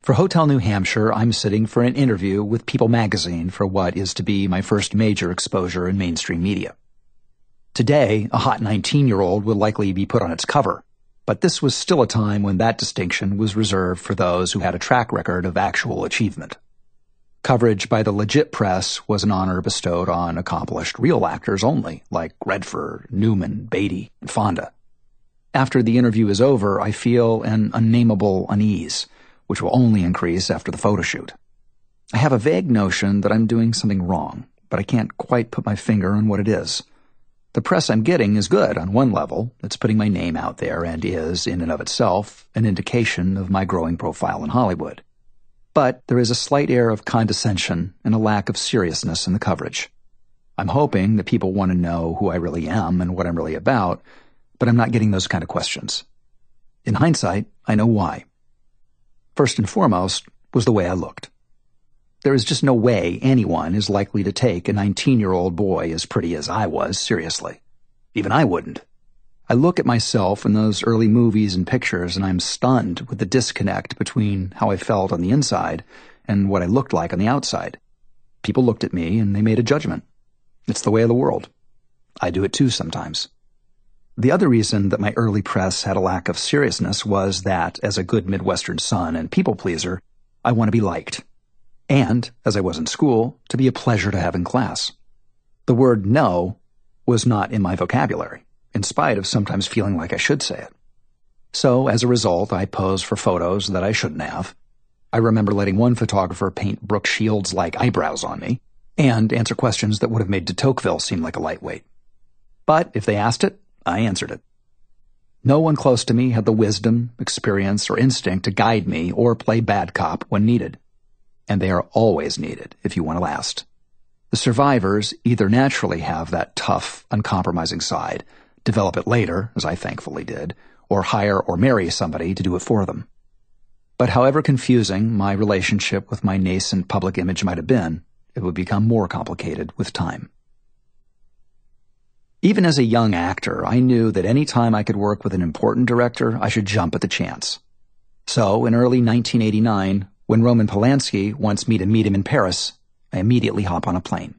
For Hotel New Hampshire, I'm sitting for an interview with People magazine for what is to be my first major exposure in mainstream media. Today, a hot 19-year-old would likely be put on its cover, but this was still a time when that distinction was reserved for those who had a track record of actual achievement. Coverage by the legit press was an honor bestowed on accomplished real actors only, like Redford, Newman, Beatty, and Fonda. After the interview is over, I feel an unnameable unease, which will only increase after the photo shoot. I have a vague notion that I'm doing something wrong, but I can't quite put my finger on what it is. The press I'm getting is good on one level. It's putting my name out there and is, in and of itself, an indication of my growing profile in Hollywood. But there is a slight air of condescension and a lack of seriousness in the coverage. I'm hoping that people want to know who I really am and what I'm really about, but I'm not getting those kind of questions. In hindsight, I know why. First and foremost was the way I looked. There is just no way anyone is likely to take a 19-year-old boy as pretty as I was seriously. Even I wouldn't. I look at myself in those early movies and pictures, and I'm stunned with the disconnect between how I felt on the inside and what I looked like on the outside. People looked at me, and they made a judgment. It's the way of the world. I do it too sometimes. The other reason that my early press had a lack of seriousness was that, as a good Midwestern son and people-pleaser, I want to be liked. And, as I was in school, to be a pleasure to have in class. The word no was not in my vocabulary, in spite of sometimes feeling like I should say it. So, as a result, I posed for photos that I shouldn't have. I remember letting one photographer paint Brooke Shields-like eyebrows on me, and answer questions that would have made de Tocqueville seem like a lightweight. But if they asked it, I answered it. No one close to me had the wisdom, experience, or instinct to guide me or play bad cop when needed. And they are always needed if you want to last. The survivors either naturally have that tough, uncompromising side, develop it later, as I thankfully did, or hire or marry somebody to do it for them. But however confusing my relationship with my nascent public image might have been, it would become more complicated with time. Even as a young actor, I knew that any time I could work with an important director, I should jump at the chance. So, in early 1989, when Roman Polanski wants me to meet him in Paris, I immediately hop on a plane.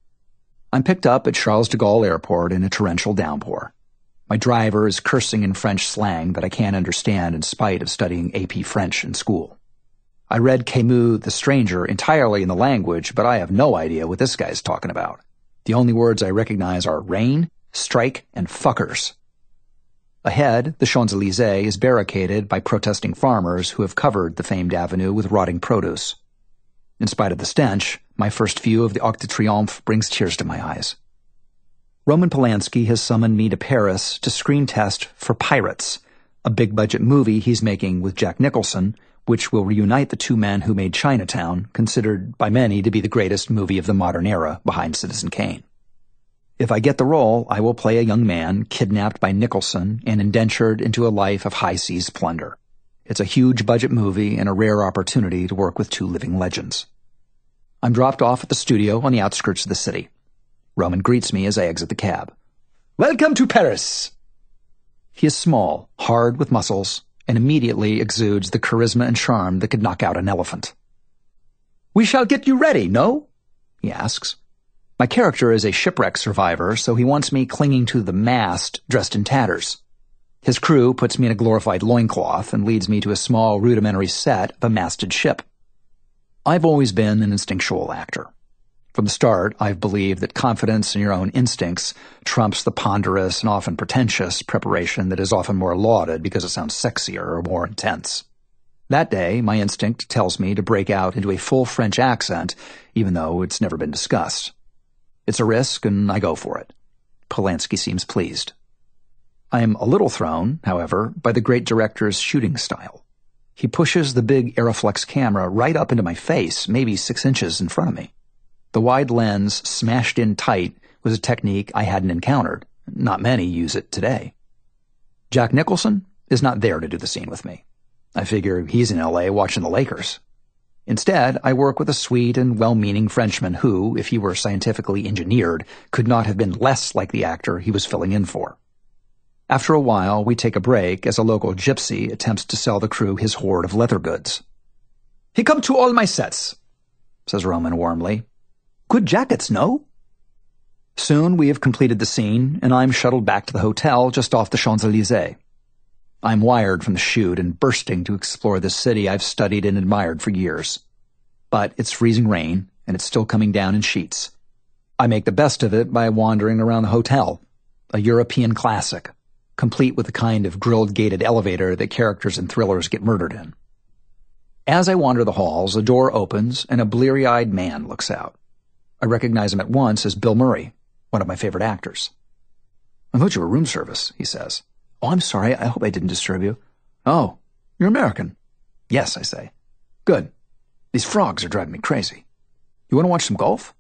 I'm picked up at Charles de Gaulle Airport in a torrential downpour. My driver is cursing in French slang that I can't understand in spite of studying AP French in school. I read Camus' The Stranger entirely in the language, but I have no idea what this guy's talking about. The only words I recognize are rain, strike, and fuckers. Ahead, the Champs-Élysées is barricaded by protesting farmers who have covered the famed avenue with rotting produce. In spite of the stench, my first view of the Arc de Triomphe brings tears to my eyes. Roman Polanski has summoned me to Paris to screen test for Pirates, a big-budget movie he's making with Jack Nicholson, which will reunite the two men who made Chinatown, considered by many to be the greatest movie of the modern era behind Citizen Kane. If I get the role, I will play a young man kidnapped by Nicholson and indentured into a life of high-seas plunder. It's a huge-budget movie and a rare opportunity to work with two living legends. I'm dropped off at the studio on the outskirts of the city. Roman greets me as I exit the cab. "Welcome to Paris!" He is small, hard with muscles, and immediately exudes the charisma and charm that could knock out an elephant. "We shall get you ready, no?" he asks. My character is a shipwreck survivor, so he wants me clinging to the mast, dressed in tatters. His crew puts me in a glorified loincloth and leads me to a small, rudimentary set of a masted ship. I've always been an instinctual actor. From the start, I've believed that confidence in your own instincts trumps the ponderous and often pretentious preparation that is often more lauded because it sounds sexier or more intense. That day, my instinct tells me to break out into a full French accent, even though it's never been discussed. It's a risk, and I go for it. Polanski seems pleased. I am a little thrown, however, by the great director's shooting style. He pushes the big Aeroflex camera right up into my face, maybe 6 inches in front of me. The wide lens smashed in tight was a technique I hadn't encountered. Not many use it today. Jack Nicholson is not there to do the scene with me. I figure he's in L.A. watching the Lakers. Instead, I work with a sweet and well-meaning Frenchman who, if he were scientifically engineered, could not have been less like the actor he was filling in for. After a while, we take a break as a local gypsy attempts to sell the crew his hoard of leather goods. "He come to all my sets," says Roman warmly. "Good jackets, no?" Soon we have completed the scene, and I'm shuttled back to the hotel just off the Champs-Élysées. I'm wired from the shoot and bursting to explore this city I've studied and admired for years. But it's freezing rain, and it's still coming down in sheets. I make the best of it by wandering around the hotel, a European classic, complete with the kind of grilled gated elevator that characters in thrillers get murdered in. As I wander the halls, a door opens and a bleary-eyed man looks out. I recognize him at once as Bill Murray, one of my favorite actors. "I thought you were room service," he says. "Oh, I'm sorry. I hope I didn't disturb you." "Oh, you're American?" "Yes," I say. "Good. These frogs are driving me crazy. You want to watch some golf?"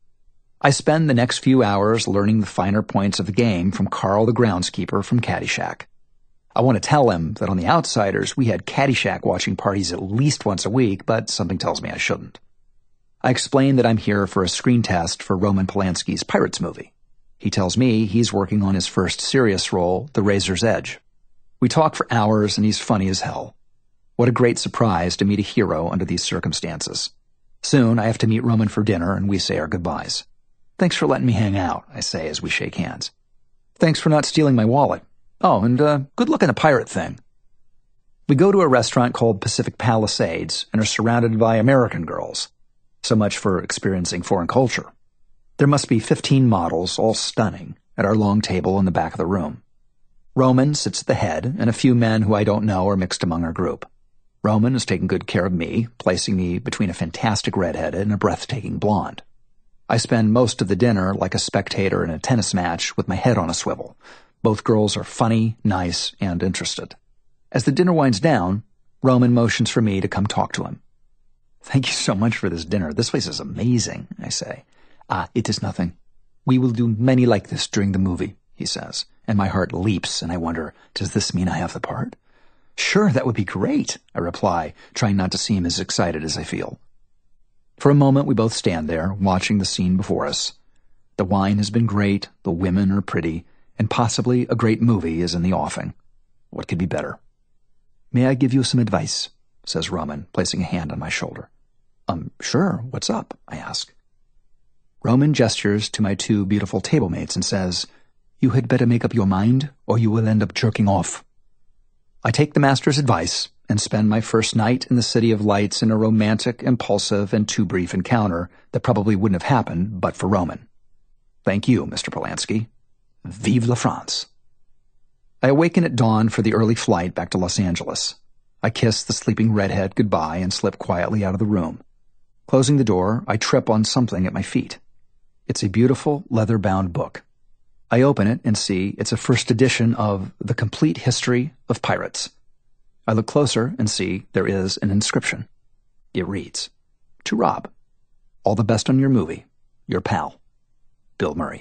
I spend the next few hours learning the finer points of the game from Carl the groundskeeper from Caddyshack. I want to tell him that on The Outsiders we had Caddyshack watching parties at least once a week, but something tells me I shouldn't. I explain that I'm here for a screen test for Roman Polanski's Pirates movie. He tells me he's working on his first serious role, The Razor's Edge. We talk for hours and he's funny as hell. What a great surprise to meet a hero under these circumstances. Soon I have to meet Roman for dinner and we say our goodbyes. "Thanks for letting me hang out," I say as we shake hands. "Thanks for not stealing my wallet. Oh, and good luck on the pirate thing." We go to a restaurant called Pacific Palisades and are surrounded by American girls. So much for experiencing foreign culture. There must be 15 models, all stunning, at our long table in the back of the room. Roman sits at the head, and a few men who I don't know are mixed among our group. Roman is taking good care of me, placing me between a fantastic redhead and a breathtaking blonde. I spend most of the dinner like a spectator in a tennis match with my head on a swivel. Both girls are funny, nice, and interested. As the dinner winds down, Roman motions for me to come talk to him. "Thank you so much for this dinner. This place is amazing," I say. It is nothing. We will do many like this during the movie," he says, and my heart leaps, and I wonder, does this mean I have the part? "Sure, that would be great," I reply, trying not to seem as excited as I feel. For a moment we both stand there, watching the scene before us. The wine has been great, the women are pretty, and possibly a great movie is in the offing. What could be better? "May I give you some advice?" says Roman, placing a hand on my shoulder. Sure, what's up?" I ask. Roman gestures to my two beautiful table mates and says, "You had better make up your mind, or you will end up jerking off." I take the master's advice and spend my first night in the City of Lights in a romantic, impulsive, and too brief encounter that probably wouldn't have happened but for Roman. Thank you, Mr. Polanski. Vive la France. I awaken at dawn for the early flight back to Los Angeles. I kiss the sleeping redhead goodbye and slip quietly out of the room. Closing the door, I trip on something at my feet. It's a beautiful, leather-bound book. I open it and see it's a first edition of The Complete History of Pirates. I look closer and see there is an inscription. It reads, "To Rob, all the best on your movie. Your pal, Bill Murray."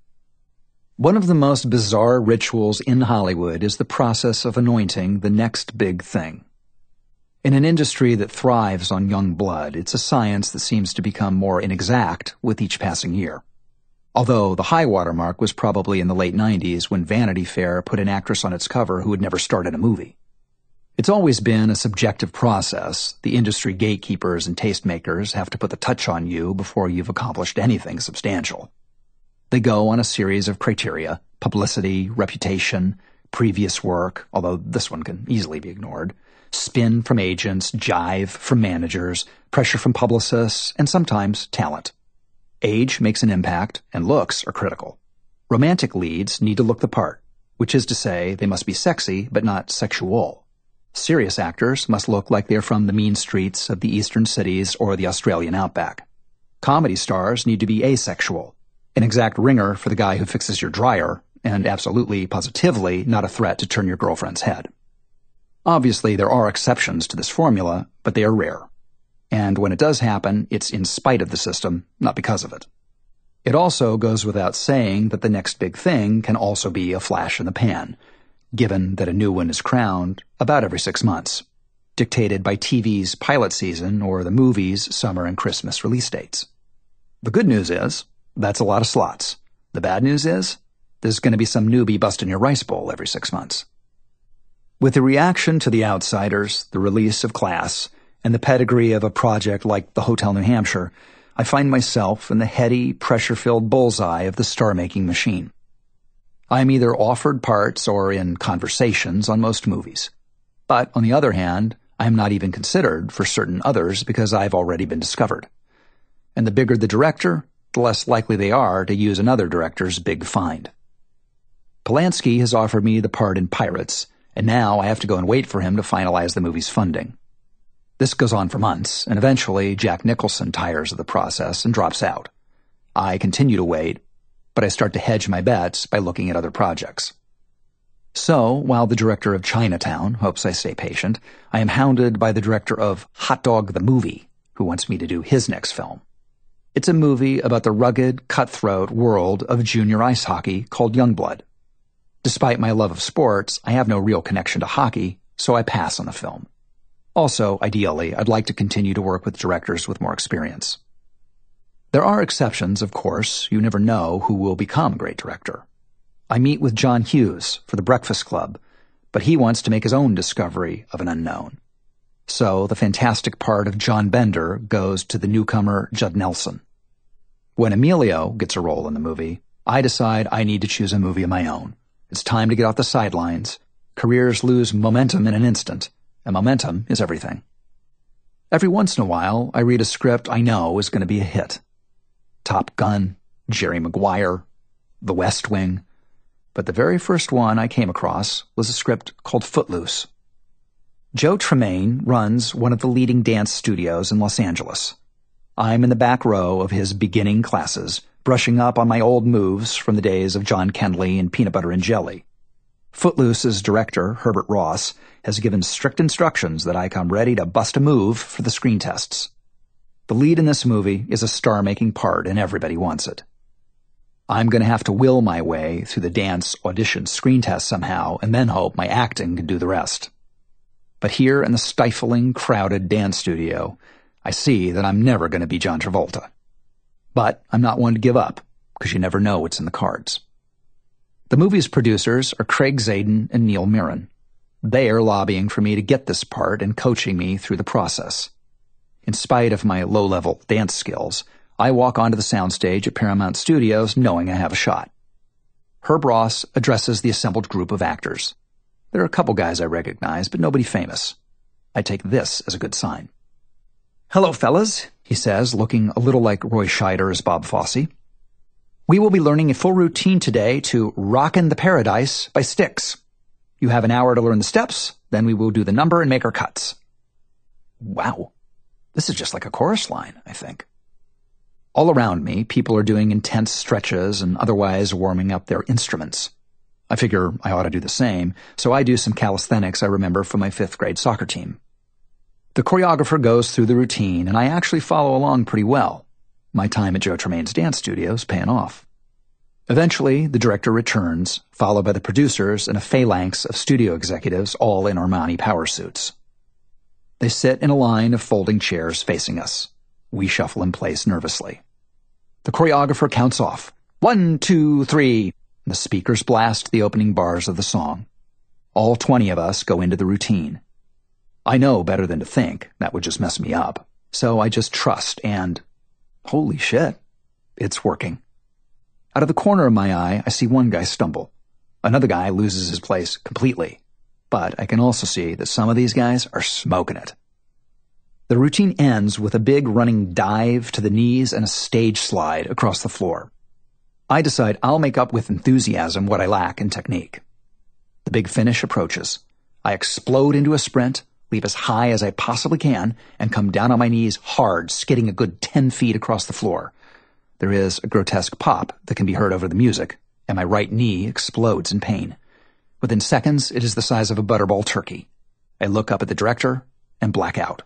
One of the most bizarre rituals in Hollywood is the process of anointing the next big thing. In an industry that thrives on young blood, it's a science that seems to become more inexact with each passing year. Although the high water mark was probably in the late 90s when Vanity Fair put an actress on its cover who had never starred in a movie. It's always been a subjective process. The industry gatekeepers and tastemakers have to put the touch on you before you've accomplished anything substantial. They go on a series of criteria: publicity, reputation, previous work, although this one can easily be ignored, spin from agents, jive from managers, pressure from publicists, and sometimes talent. Age makes an impact, and looks are critical. Romantic leads need to look the part, which is to say they must be sexy but not sexual. Serious actors must look like they're from the mean streets of the eastern cities or the Australian outback. Comedy stars need to be asexual, an exact ringer for the guy who fixes your dryer, and absolutely, positively not a threat to turn your girlfriend's head. Obviously, there are exceptions to this formula, but they are rare. And when it does happen, it's in spite of the system, not because of it. It also goes without saying that the next big thing can also be a flash in the pan, given that a new one is crowned about every 6 months, dictated by TV's pilot season or the movie's summer and Christmas release dates. The good news is, that's a lot of slots. The bad news is, there's going to be some newbie busting your rice bowl every 6 months. With the reaction to The Outsiders, the release of Class, and the pedigree of a project like the Hotel New Hampshire, I find myself in the heady, pressure-filled bullseye of the star-making machine. I am either offered parts or in conversations on most movies. But, on the other hand, I am not even considered for certain others because I've already been discovered. And the bigger the director, the less likely they are to use another director's big find. Polanski has offered me the part in Pirates, and now I have to go and wait for him to finalize the movie's funding. This goes on for months, and eventually Jack Nicholson tires of the process and drops out. I continue to wait, but I start to hedge my bets by looking at other projects. So, while the director of Chinatown hopes I stay patient, I am hounded by the director of Hot Dog the Movie, who wants me to do his next film. It's a movie about the rugged, cutthroat world of junior ice hockey called Youngblood. Despite my love of sports, I have no real connection to hockey, so I pass on the film. Also, ideally, I'd like to continue to work with directors with more experience. There are exceptions, of course. You never know who will become a great director. I meet with John Hughes for The Breakfast Club, but he wants to make his own discovery of an unknown. So the fantastic part of John Bender goes to the newcomer Judd Nelson. When Emilio gets a role in the movie, I decide I need to choose a movie of my own. It's time to get off the sidelines. Careers lose momentum in an instant, and momentum is everything. Every once in a while, I read a script I know is going to be a hit. Top Gun, Jerry Maguire, The West Wing. But the very first one I came across was a script called Footloose. Joe Tremaine runs one of the leading dance studios in Los Angeles. I'm in the back row of his beginning classes, brushing up on my old moves from the days of John Kenley and Peanut Butter and Jelly. Footloose's director, Herbert Ross, has given strict instructions that I come ready to bust a move for the screen tests. The lead in this movie is a star-making part, and everybody wants it. I'm going to have to will my way through the dance audition screen test somehow, and then hope my acting can do the rest. But here in the stifling, crowded dance studio, I see that I'm never going to be John Travolta. But I'm not one to give up, because you never know what's in the cards. The movie's producers are Craig Zadan and Neil Mirren. They are lobbying for me to get this part and coaching me through the process. In spite of my low-level dance skills, I walk onto the soundstage at Paramount Studios knowing I have a shot. Herb Ross addresses the assembled group of actors. There are a couple guys I recognize, but nobody famous. I take this as a good sign. "Hello, fellas," he says, looking a little like Roy Scheider as Bob Fosse. "We will be learning a full routine today to Rockin' the Paradise by Styx. You have an hour to learn the steps, then we will do the number and make our cuts." Wow. This is just like a chorus line, I think. All around me, people are doing intense stretches and otherwise warming up their instruments. I figure I ought to do the same, so I do some calisthenics I remember from my 5th grade soccer team. The choreographer goes through the routine, and I actually follow along pretty well. My time at Joe Tremaine's dance studio is paying off. Eventually, the director returns, followed by the producers and a phalanx of studio executives, all in Armani power suits. They sit in a line of folding chairs facing us. We shuffle in place nervously. The choreographer counts off. 1, 2, 3. And the speakers blast the opening bars of the song. All 20 of us go into the routine. I know better than to think. That would just mess me up. So I just trust and... holy shit. It's working. Out of the corner of my eye, I see one guy stumble. Another guy loses his place completely. But I can also see that some of these guys are smoking it. The routine ends with a big running dive to the knees and a stage slide across the floor. I decide I'll make up with enthusiasm what I lack in technique. The big finish approaches. I explode into a sprint, leap as high as I possibly can, and come down on my knees hard, skidding a good 10 feet across the floor. There is a grotesque pop that can be heard over the music, and my right knee explodes in pain. Within seconds, it is the size of a butterball turkey. I look up at the director and black out.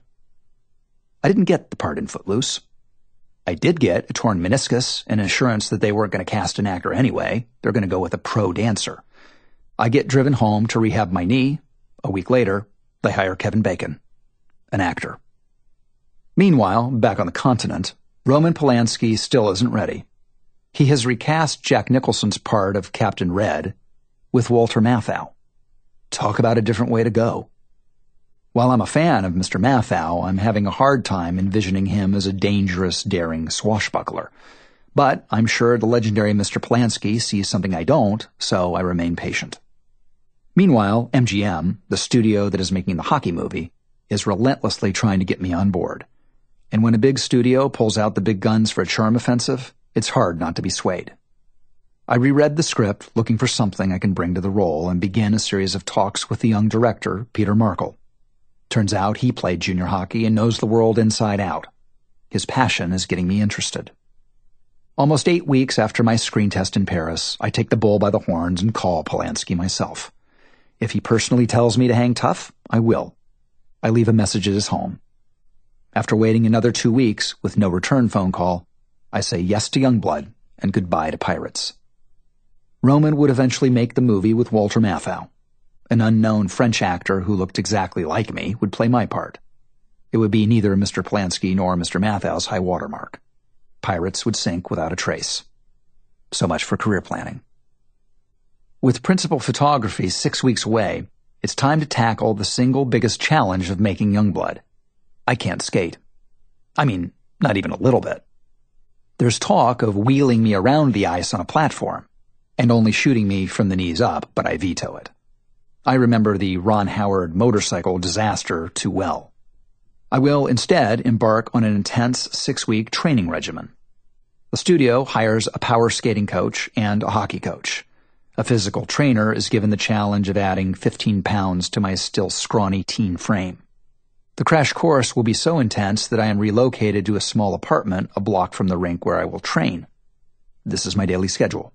I didn't get the part in Footloose. I did get a torn meniscus and an assurance that they weren't going to cast an actor anyway. They're going to go with a pro dancer. I get driven home to rehab my knee. A week later, they hire Kevin Bacon, an actor. Meanwhile, back on the continent, Roman Polanski still isn't ready. He has recast Jack Nicholson's part of Captain Red with Walter Matthau. Talk about a different way to go. While I'm a fan of Mr. Mathau, I'm having a hard time envisioning him as a dangerous, daring swashbuckler. But I'm sure the legendary Mr. Polanski sees something I don't, so I remain patient. Meanwhile, MGM, the studio that is making the hockey movie, is relentlessly trying to get me on board. And when a big studio pulls out the big guns for a charm offensive, it's hard not to be swayed. I reread the script, looking for something I can bring to the role, and begin a series of talks with the young director, Peter Markle. Turns out he played junior hockey and knows the world inside out. His passion is getting me interested. Almost 8 weeks after my screen test in Paris, I take the bull by the horns and call Polanski myself. If he personally tells me to hang tough, I will. I leave a message at his home. After waiting another 2 weeks with no return phone call, I say yes to Youngblood and goodbye to Pirates. Roman would eventually make the movie with Walter Matthau. An unknown French actor who looked exactly like me would play my part. It would be neither Mr. Polanski nor Mr. Mathau's high watermark. Pirates would sink without a trace. So much for career planning. With principal photography 6 weeks away, it's time to tackle the single biggest challenge of making Youngblood. I can't skate. I mean, not even a little bit. There's talk of wheeling me around the ice on a platform, and only shooting me from the knees up, but I veto it. I remember the Ron Howard motorcycle disaster too well. I will instead embark on an intense 6-week training regimen. The studio hires a power skating coach and a hockey coach. A physical trainer is given the challenge of adding 15 pounds to my still scrawny teen frame. The crash course will be so intense that I am relocated to a small apartment a block from the rink where I will train. This is my daily schedule.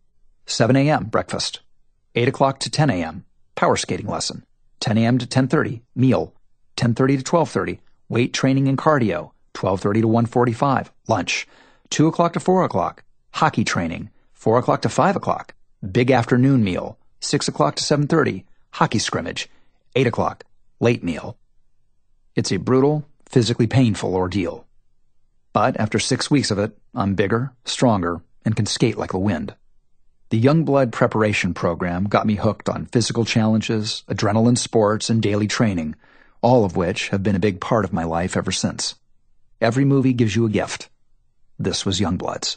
7 a.m. breakfast. 8 o'clock to 10 a.m. power skating lesson. 10 a.m. to 10:30 meal. 10:30 to 12:30 weight training and cardio. 12:30 to 1:45 lunch. 2 o'clock to 4 o'clock hockey training. 4 o'clock to 5 o'clock big afternoon meal. 6 o'clock to 7:30 hockey scrimmage. 8 o'clock late meal. It's a brutal, physically painful ordeal. But after 6 weeks of it, I'm bigger, stronger, and can skate like the wind. The Youngblood preparation program got me hooked on physical challenges, adrenaline sports, and daily training, all of which have been a big part of my life ever since. Every movie gives you a gift. This was Youngblood's.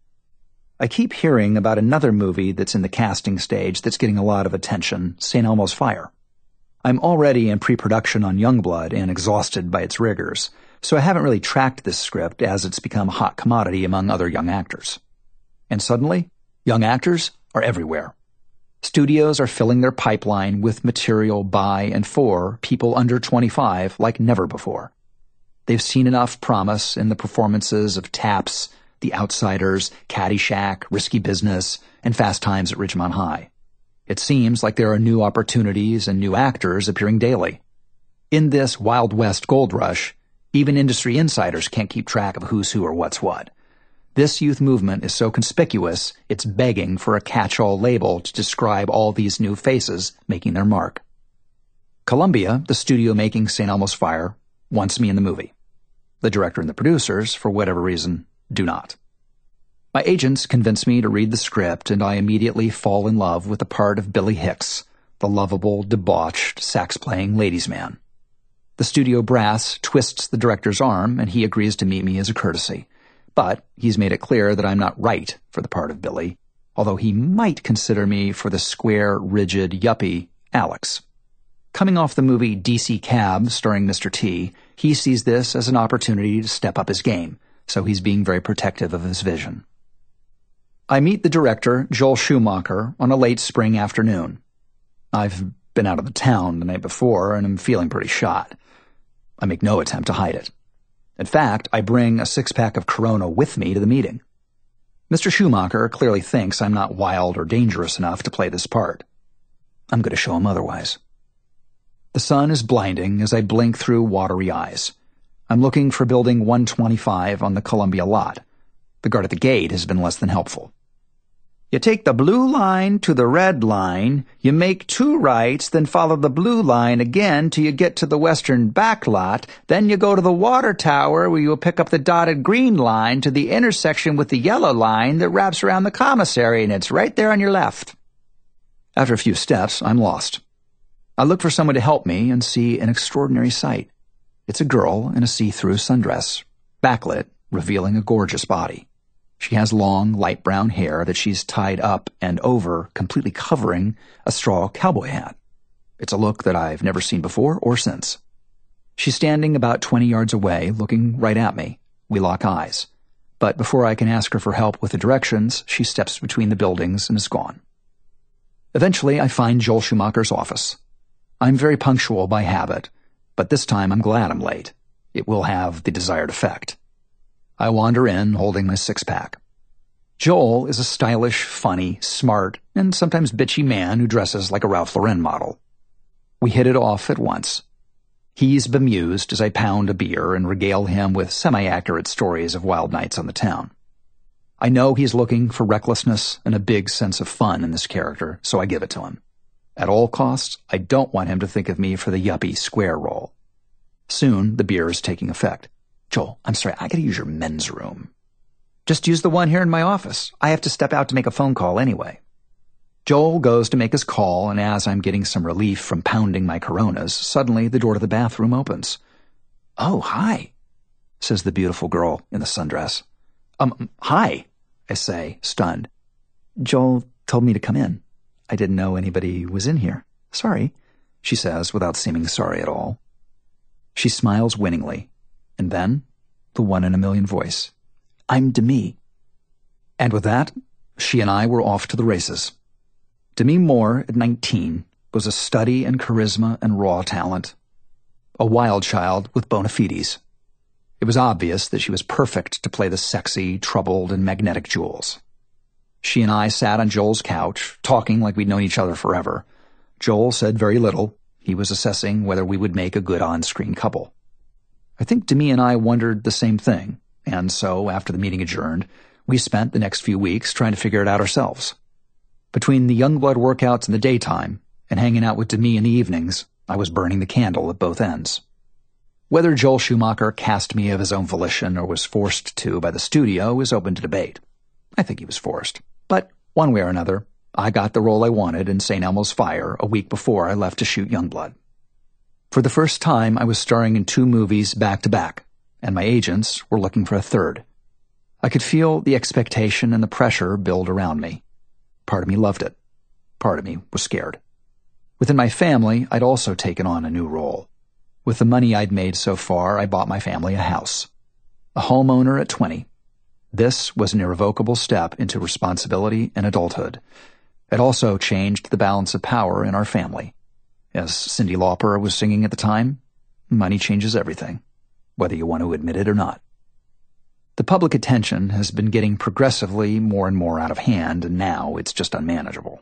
I keep hearing about another movie that's in the casting stage that's getting a lot of attention, St. Elmo's Fire. I'm already in pre-production on Youngblood and exhausted by its rigors, so I haven't really tracked this script as it's become a hot commodity among other young actors. And suddenly, young actors are everywhere. Studios are filling their pipeline with material by and for people under 25 like never before. They've seen enough promise in the performances of Taps, The Outsiders, Caddyshack, Risky Business, and Fast Times at Ridgemont High. It seems like there are new opportunities and new actors appearing daily. In this Wild West gold rush, even industry insiders can't keep track of who's who or what's what. This youth movement is so conspicuous, it's begging for a catch-all label to describe all these new faces making their mark. Columbia, the studio making St. Elmo's Fire, wants me in the movie. The director and the producers, for whatever reason, do not. My agents convince me to read the script, and I immediately fall in love with the part of Billy Hicks, the lovable, debauched, sax-playing ladies' man. The studio brass twists the director's arm, and he agrees to meet me as a courtesy. But he's made it clear that I'm not right for the part of Billy, although he might consider me for the square, rigid, yuppie Alex. Coming off the movie DC Cab, starring Mr. T, he sees this as an opportunity to step up his game, so he's being very protective of his vision. I meet the director, Joel Schumacher, on a late spring afternoon. I've been out of the town the night before and am feeling pretty shot. I make no attempt to hide it. In fact, I bring a 6-pack of Corona with me to the meeting. Mr. Schumacher clearly thinks I'm not wild or dangerous enough to play this part. I'm going to show him otherwise. The sun is blinding as I blink through watery eyes. I'm looking for building 125 on the Columbia lot. The guard at the gate has been less than helpful. You take the blue line to the red line, you make 2 rights, then follow the blue line again till you get to the western back lot, then you go to the water tower where you'll pick up the dotted green line to the intersection with the yellow line that wraps around the commissary, and it's right there on your left. After a few steps, I'm lost. I look for someone to help me and see an extraordinary sight. It's a girl in a see-through sundress, backlit, revealing a gorgeous body. She has long, light brown hair that she's tied up and over, completely covering a straw cowboy hat. It's a look that I've never seen before or since. She's standing about 20 yards away, looking right at me. We lock eyes. But before I can ask her for help with the directions, she steps between the buildings and is gone. Eventually, I find Joel Schumacher's office. I'm very punctual by habit, but this time I'm glad I'm late. It will have the desired effect. I wander in, holding my six-pack. Joel is a stylish, funny, smart, and sometimes bitchy man who dresses like a Ralph Lauren model. We hit it off at once. He's bemused as I pound a beer and regale him with semi-accurate stories of wild nights on the town. I know he's looking for recklessness and a big sense of fun in this character, so I give it to him. At all costs, I don't want him to think of me for the yuppie square role. Soon, the beer is taking effect. Joel, I'm sorry, I gotta use your men's room. Just use the one here in my office. I have to step out to make a phone call anyway. Joel goes to make his call, and as I'm getting some relief from pounding my Coronas, suddenly the door to the bathroom opens. Oh, hi, says the beautiful girl in the sundress. Hi, I say, stunned. Joel told me to come in. I didn't know anybody was in here. Sorry, she says without seeming sorry at all. She smiles winningly, and then the one-in-a-million voice. I'm Demi. And with that, she and I were off to the races. Demi Moore, at 19, was a study in charisma and raw talent. A wild child with bona fides. It was obvious that she was perfect to play the sexy, troubled, and magnetic Jules. She and I sat on Joel's couch, talking like we'd known each other forever. Joel said very little. He was assessing whether we would make a good on-screen couple. I think Demi and I wondered the same thing, and so, after the meeting adjourned, we spent the next few weeks trying to figure it out ourselves. Between the Youngblood workouts in the daytime and hanging out with Demi in the evenings, I was burning the candle at both ends. Whether Joel Schumacher cast me of his own volition or was forced to by the studio is open to debate. I think he was forced. But one way or another, I got the role I wanted in St. Elmo's Fire a week before I left to shoot Youngblood. For the first time, I was starring in 2 movies back-to-back, and my agents were looking for a third. I could feel the expectation and the pressure build around me. Part of me loved it. Part of me was scared. Within my family, I'd also taken on a new role. With the money I'd made so far, I bought my family a house. A homeowner at 20. This was an irrevocable step into responsibility and adulthood. It also changed the balance of power in our family. As Cyndi Lauper was singing at the time, money changes everything, whether you want to admit it or not. The public attention has been getting progressively more and more out of hand, and now it's just unmanageable.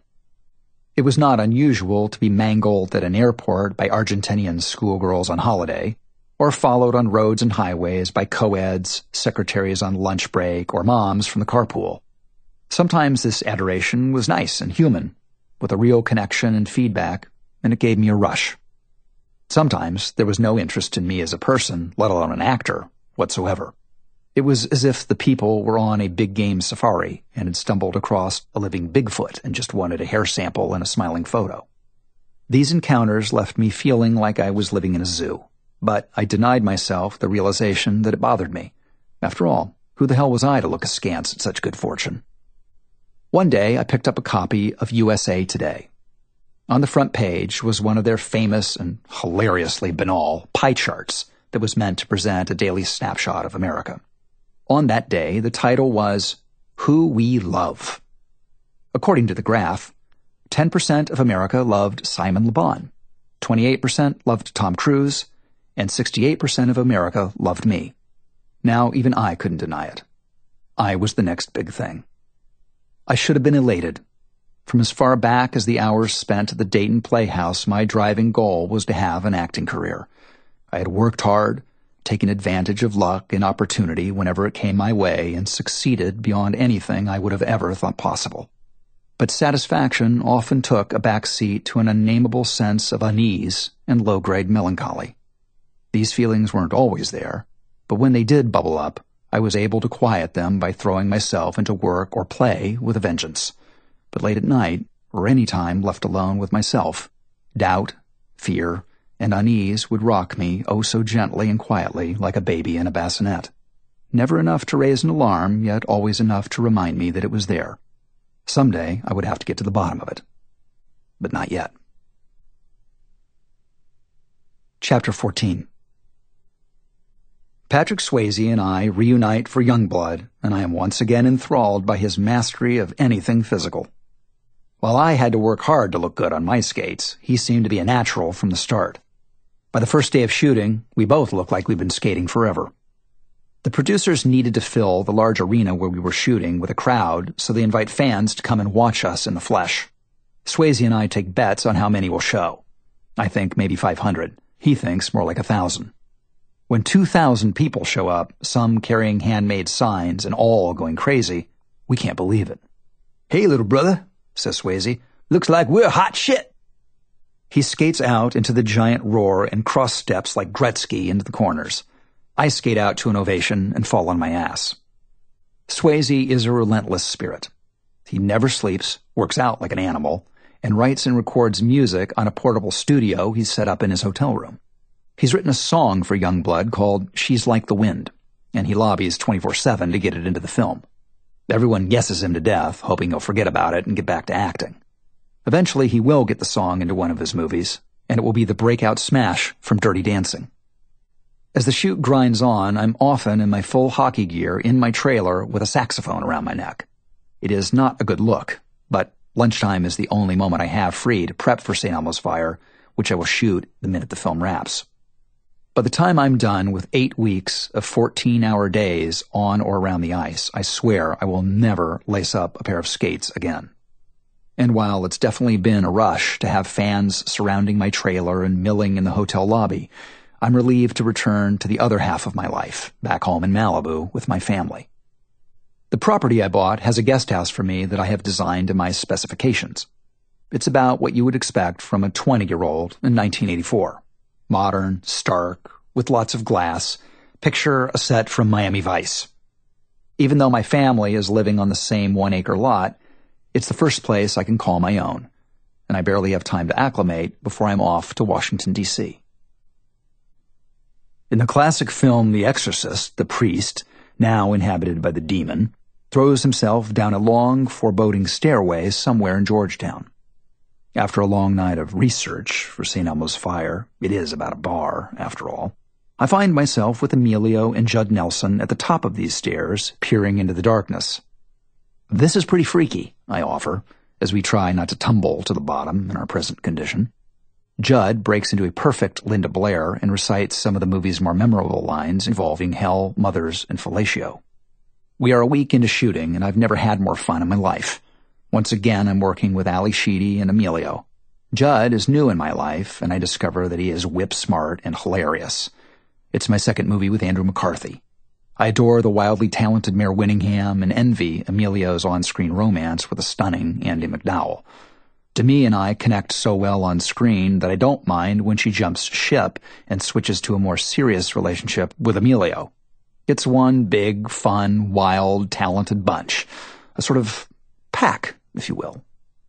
It was not unusual to be mangled at an airport by Argentinian schoolgirls on holiday, or followed on roads and highways by co-eds, secretaries on lunch break, or moms from the carpool. Sometimes this adoration was nice and human, with a real connection and feedback, and it gave me a rush. Sometimes there was no interest in me as a person, let alone an actor, whatsoever. It was as if the people were on a big game safari and had stumbled across a living Bigfoot and just wanted a hair sample and a smiling photo. These encounters left me feeling like I was living in a zoo, but I denied myself the realization that it bothered me. After all, who the hell was I to look askance at such good fortune? One day I picked up a copy of USA Today. On the front page was one of their famous and hilariously banal pie charts that was meant to present a daily snapshot of America. On that day, the title was, Who We Love. According to the graph, 10% of America loved Simon Le Bon, 28% loved Tom Cruise, and 68% of America loved me. Now, even I couldn't deny it. I was the next big thing. I should have been elated. From as far back as the hours spent at the Dayton Playhouse, my driving goal was to have an acting career. I had worked hard, taken advantage of luck and opportunity whenever it came my way, and succeeded beyond anything I would have ever thought possible. But satisfaction often took a back seat to an unnameable sense of unease and low-grade melancholy. These feelings weren't always there, but when they did bubble up, I was able to quiet them by throwing myself into work or play with a vengeance. But late at night, or any time left alone with myself, doubt Fear and unease would rock me oh so gently and quietly like a baby in a bassinet. Never enough to raise an alarm, yet always enough to remind me that it was there. Someday I would have to get to the bottom of it. But not yet. Chapter 14. Patrick Swayze and I reunite for Youngblood, and I am once again enthralled by his mastery of anything physical. While I had to work hard to look good on my skates, he seemed to be a natural from the start. By the first day of shooting, we both looked like we'd been skating forever. The producers needed to fill the large arena where we were shooting with a crowd, so they invite fans to come and watch us in the flesh. Swayze and I take bets on how many will show. I think maybe 500. He thinks more like 1,000. When 2,000 people show up, some carrying handmade signs and all going crazy, we can't believe it. "Hey, little brother," says Swayze, "looks like we're hot shit." He skates out into the giant roar and cross steps like Gretzky into the corners. I skate out to an ovation and fall on my ass. Swayze is a relentless spirit. He never sleeps, works out like an animal, and writes and records music on a portable studio he's set up in his hotel room. He's written a song for Youngblood called She's Like the Wind, and he lobbies 24/7 to get it into the film. Everyone guesses him to death, hoping he'll forget about it and get back to acting. Eventually, he will get the song into one of his movies, and it will be the breakout smash from Dirty Dancing. As the shoot grinds on, I'm often in my full hockey gear in my trailer with a saxophone around my neck. It is not a good look, but lunchtime is the only moment I have free to prep for St. Elmo's Fire, which I will shoot the minute the film wraps. By the time I'm done with 8 weeks of 14-hour days on or around the ice, I swear I will never lace up a pair of skates again. And while it's definitely been a rush to have fans surrounding my trailer and milling in the hotel lobby, I'm relieved to return to the other half of my life, back home in Malibu with my family. The property I bought has a guest house for me that I have designed to my specifications. It's about what you would expect from a 20-year-old in 1984. Modern, stark, with lots of glass. Picture a set from Miami Vice. Even though my family is living on the same 1-acre lot, it's the first place I can call my own, and I barely have time to acclimate before I'm off to Washington, D.C. In the classic film The Exorcist, the priest, now inhabited by the demon, throws himself down a long, foreboding stairway somewhere in Georgetown. After a long night of research for St. Elmo's Fire, it is about a bar, after all, I find myself with Emilio and Judd Nelson at the top of these stairs, peering into the darkness. "This is pretty freaky," I offer, as we try not to tumble to the bottom in our present condition. Judd breaks into a perfect Linda Blair and recites some of the movie's more memorable lines involving hell, mothers, and fellatio. We are a week into shooting, and I've never had more fun in my life. Once again, I'm working with Ali Sheedy and Emilio. Judd is new in my life, and I discover that he is whip-smart and hilarious. It's my second movie with Andrew McCarthy. I adore the wildly talented Mare Winningham and envy Emilio's on-screen romance with a stunning Andie MacDowell. Demi and I connect so well on screen that I don't mind when she jumps ship and switches to a more serious relationship with Emilio. It's one big, fun, wild, talented bunch. A sort of pack, if you will.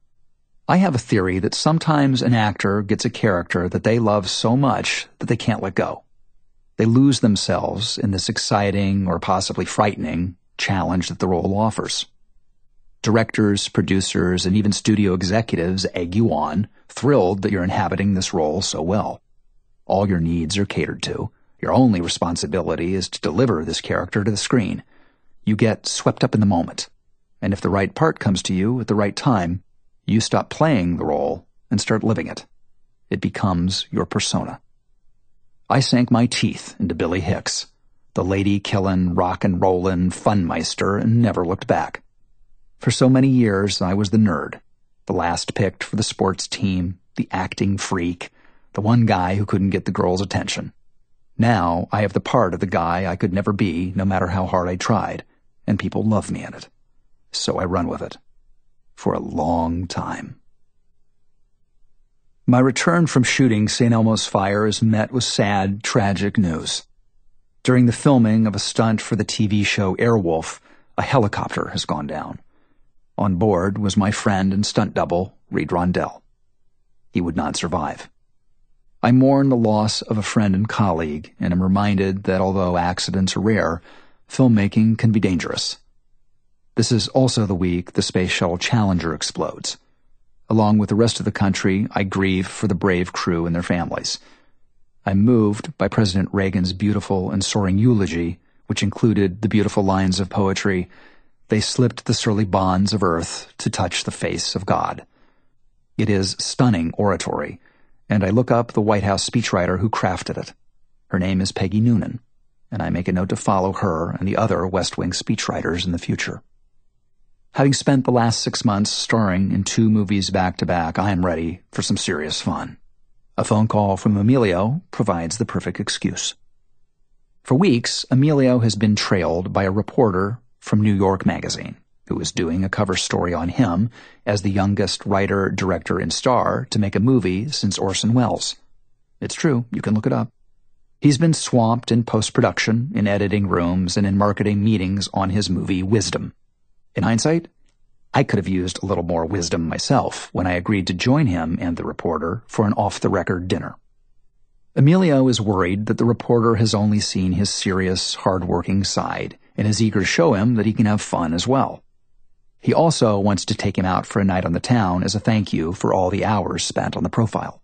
I have a theory that sometimes an actor gets a character that they love so much that they can't let go. They lose themselves in this exciting or possibly frightening challenge that the role offers. Directors, producers, and even studio executives egg you on, thrilled that you're inhabiting this role so well. All your needs are catered to. Your only responsibility is to deliver this character to the screen. You get swept up in the moment. And if the right part comes to you at the right time, you stop playing the role and start living it. It becomes your persona. I sank my teeth into Billy Hicks, the lady-killin', rock-and-rollin' funmeister, and never looked back. For so many years, I was the nerd, the last picked for the sports team, the acting freak, the one guy who couldn't get the girl's attention. Now, I have the part of the guy I could never be, no matter how hard I tried, and people love me in it. So I run with it. For a long time. My return from shooting St. Elmo's Fire is met with sad, tragic news. During the filming of a stunt for the TV show Airwolf, a helicopter has gone down. On board was my friend and stunt double, Reed Rondell. He would not survive. I mourn the loss of a friend and colleague, and am reminded that although accidents are rare, filmmaking can be dangerous. This is also the week the Space Shuttle Challenger explodes. Along with the rest of the country, I grieve for the brave crew and their families. I'm moved by President Reagan's beautiful and soaring eulogy, which included the beautiful lines of poetry, "They slipped the surly bonds of earth to touch the face of God." It is stunning oratory, and I look up the White House speechwriter who crafted it. Her name is Peggy Noonan, and I make a note to follow her and the other West Wing speechwriters in the future. Having spent the last 6 months starring in 2 movies back-to-back, I am ready for some serious fun. A phone call from Emilio provides the perfect excuse. For weeks, Emilio has been trailed by a reporter from New York Magazine, who is doing a cover story on him as the youngest writer, director, and star to make a movie since Orson Welles. It's true, you can look it up. He's been swamped in post-production, in editing rooms, and in marketing meetings on his movie Wisdom. In hindsight, I could have used a little more wisdom myself when I agreed to join him and the reporter for an off-the-record dinner. Emilio is worried that the reporter has only seen his serious, hard-working side and is eager to show him that he can have fun as well. He also wants to take him out for a night on the town as a thank you for all the hours spent on the profile.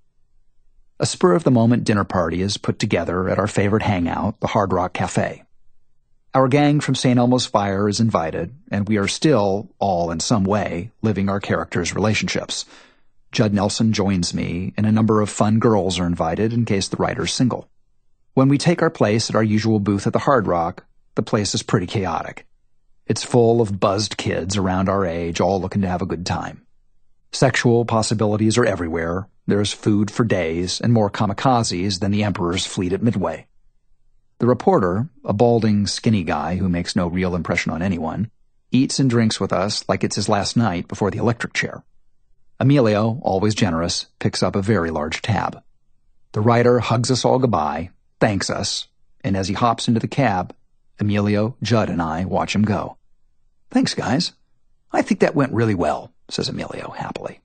A spur-of-the-moment dinner party is put together at our favorite hangout, the Hard Rock Cafe. Our gang from St. Elmo's Fire is invited, and we are still, all in some way, living our characters' relationships. Judd Nelson joins me, and a number of fun girls are invited in case the writer's single. When we take our place at our usual booth at the Hard Rock, the place is pretty chaotic. It's full of buzzed kids around our age, all looking to have a good time. Sexual possibilities are everywhere. There's food for days, and more kamikazes than the Emperor's fleet at Midway. The reporter, a balding, skinny guy who makes no real impression on anyone, eats and drinks with us like it's his last night before the electric chair. Emilio, always generous, picks up a very large tab. The writer hugs us all goodbye, thanks us, and as he hops into the cab, Emilio, Judd, and I watch him go. "Thanks, guys. I think that went really well," says Emilio happily.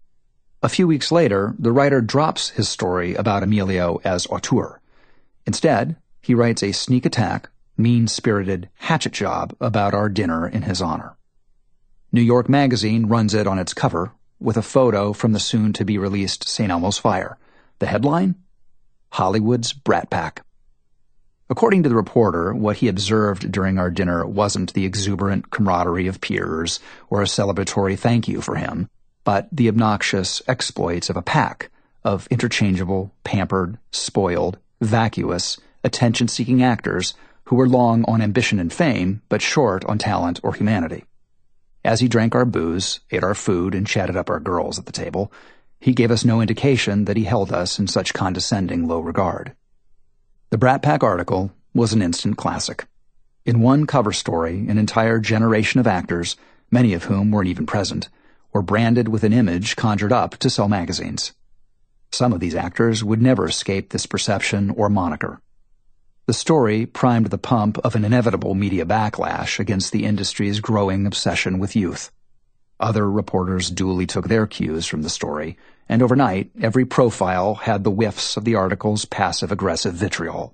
A few weeks later, the writer drops his story about Emilio as auteur. Instead, he writes a sneak attack, mean-spirited hatchet job about our dinner in his honor. New York Magazine runs it on its cover with a photo from the soon-to-be-released St. Elmo's Fire. The headline? Hollywood's Brat Pack. According to the reporter, what he observed during our dinner wasn't the exuberant camaraderie of peers or a celebratory thank you for him, but the obnoxious exploits of a pack of interchangeable, pampered, spoiled, vacuous, attention-seeking actors who were long on ambition and fame, but short on talent or humanity. As he drank our booze, ate our food, and chatted up our girls at the table, he gave us no indication that he held us in such condescending low regard. The Brat Pack article was an instant classic. In one cover story, an entire generation of actors, many of whom weren't even present, were branded with an image conjured up to sell magazines. Some of these actors would never escape this perception or moniker. The story primed the pump of an inevitable media backlash against the industry's growing obsession with youth. Other reporters duly took their cues from the story, and overnight, every profile had the whiffs of the article's passive-aggressive vitriol.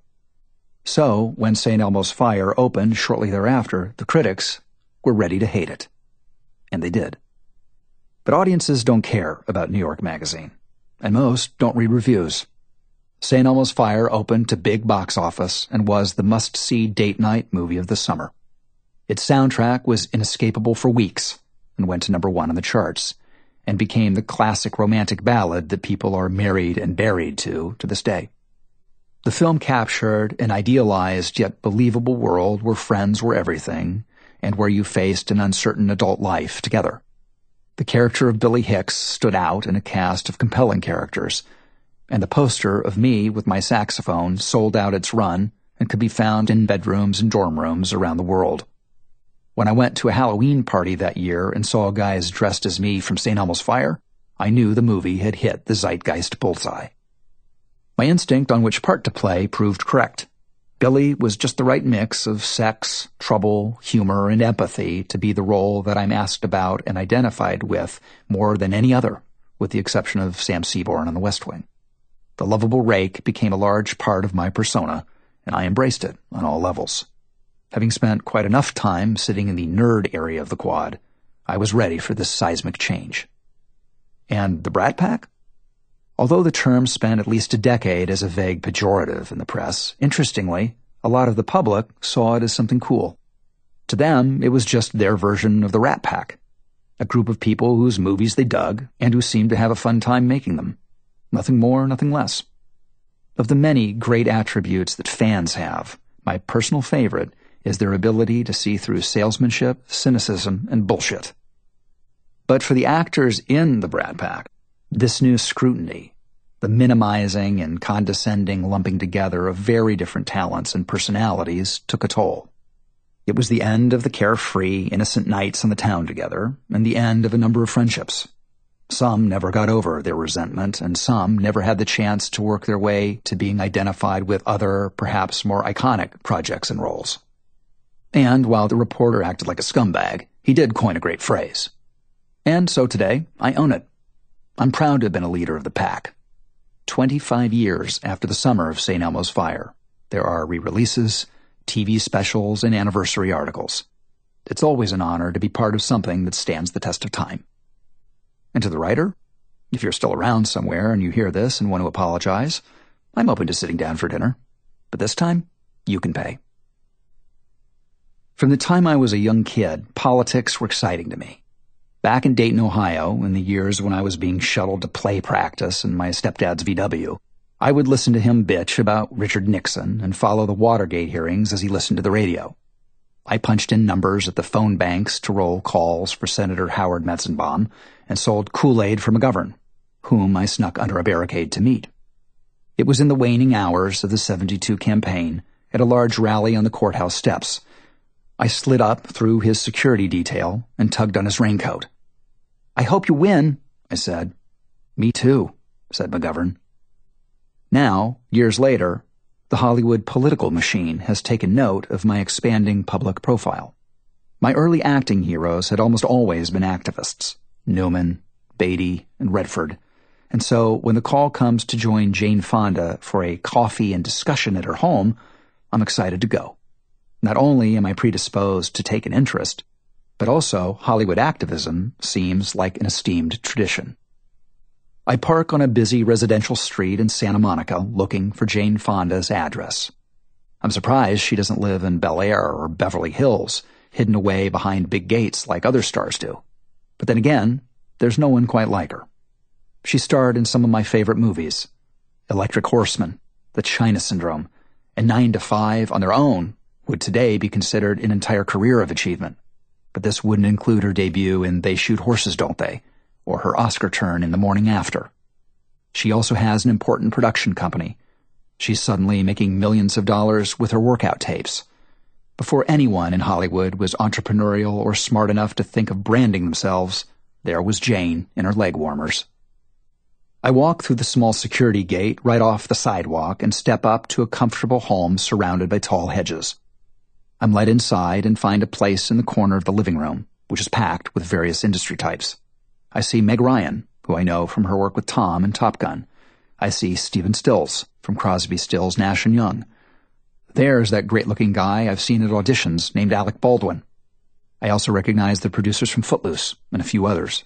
So, when St. Elmo's Fire opened shortly thereafter, the critics were ready to hate it. And they did. But audiences don't care about New York Magazine, and most don't read reviews. St. Elmo's Fire opened to big box office and was the must-see date night movie of the summer. Its soundtrack was inescapable for weeks and went to number 1 on the charts, and became the classic romantic ballad that people are married and buried to this day. The film captured an idealized yet believable world where friends were everything, and where you faced an uncertain adult life together. The character of Billy Hicks stood out in a cast of compelling characters, and the poster of me with my saxophone sold out its run and could be found in bedrooms and dorm rooms around the world. When I went to a Halloween party that year and saw guys dressed as me from St. Elmo's Fire, I knew the movie had hit the zeitgeist bullseye. My instinct on which part to play proved correct. Billy was just the right mix of sex, trouble, humor, and empathy to be the role that I'm asked about and identified with more than any other, with the exception of Sam Seaborn on The West Wing. The lovable rake became a large part of my persona, and I embraced it on all levels. Having spent quite enough time sitting in the nerd area of the Quad, I was ready for this seismic change. And the Brat Pack? Although the term spent at least a decade as a vague pejorative in the press, interestingly, a lot of the public saw it as something cool. To them, it was just their version of the Rat Pack, a group of people whose movies they dug and who seemed to have a fun time making them. Nothing more, nothing less. Of the many great attributes that fans have, my personal favorite is their ability to see through salesmanship, cynicism, and bullshit. But for the actors in the Brat Pack, this new scrutiny, the minimizing and condescending lumping together of very different talents and personalities, took a toll. It was the end of the carefree, innocent nights on the town together, and the end of a number of friendships. Some never got over their resentment, and some never had the chance to work their way to being identified with other, perhaps more iconic projects and roles. And while the reporter acted like a scumbag, he did coin a great phrase. And so today, I own it. I'm proud to have been a leader of the pack. 25 years after the summer of St. Elmo's fire, there are re-releases, TV specials, and anniversary articles. It's always an honor to be part of something that stands the test of time. And to the writer, if you're still around somewhere and you hear this and want to apologize, I'm open to sitting down for dinner. But this time, you can pay. From the time I was a young kid, politics were exciting to me. Back in Dayton, Ohio, in the years when I was being shuttled to play practice in my stepdad's VW, I would listen to him bitch about Richard Nixon and follow the Watergate hearings as he listened to the radio. I punched in numbers at the phone banks to roll calls for Senator Howard Metzenbaum and sold Kool-Aid for McGovern, whom I snuck under a barricade to meet. It was in the waning hours of the 72 campaign at a large rally on the courthouse steps. I slid up through his security detail and tugged on his raincoat. "I hope you win," I said. "Me too," said McGovern. Now, years later, the Hollywood political machine has taken note of my expanding public profile. My early acting heroes had almost always been activists, Newman, Beatty, and Redford, and so when the call comes to join Jane Fonda for a coffee and discussion at her home, I'm excited to go. Not only am I predisposed to take an interest, but also Hollywood activism seems like an esteemed tradition. I park on a busy residential street in Santa Monica looking for Jane Fonda's address. I'm surprised she doesn't live in Bel Air or Beverly Hills, hidden away behind big gates like other stars do. But then again, there's no one quite like her. She starred in some of my favorite movies, Electric Horseman, The China Syndrome, and 9 to 5 on their own would today be considered an entire career of achievement. But this wouldn't include her debut in They Shoot Horses, Don't They? Or her Oscar turn in The Morning After. She also has an important production company. She's suddenly making millions of dollars with her workout tapes. Before anyone in Hollywood was entrepreneurial or smart enough to think of branding themselves, there was Jane in her leg warmers. I walk through the small security gate right off the sidewalk and step up to a comfortable home surrounded by tall hedges. I'm led inside and find a place in the corner of the living room, which is packed with various industry types. I see Meg Ryan, who I know from her work with Tom in Top Gun. I see Stephen Stills from Crosby, Stills, Nash & Young. There's that great-looking guy I've seen at auditions named Alec Baldwin. I also recognize the producers from Footloose and a few others.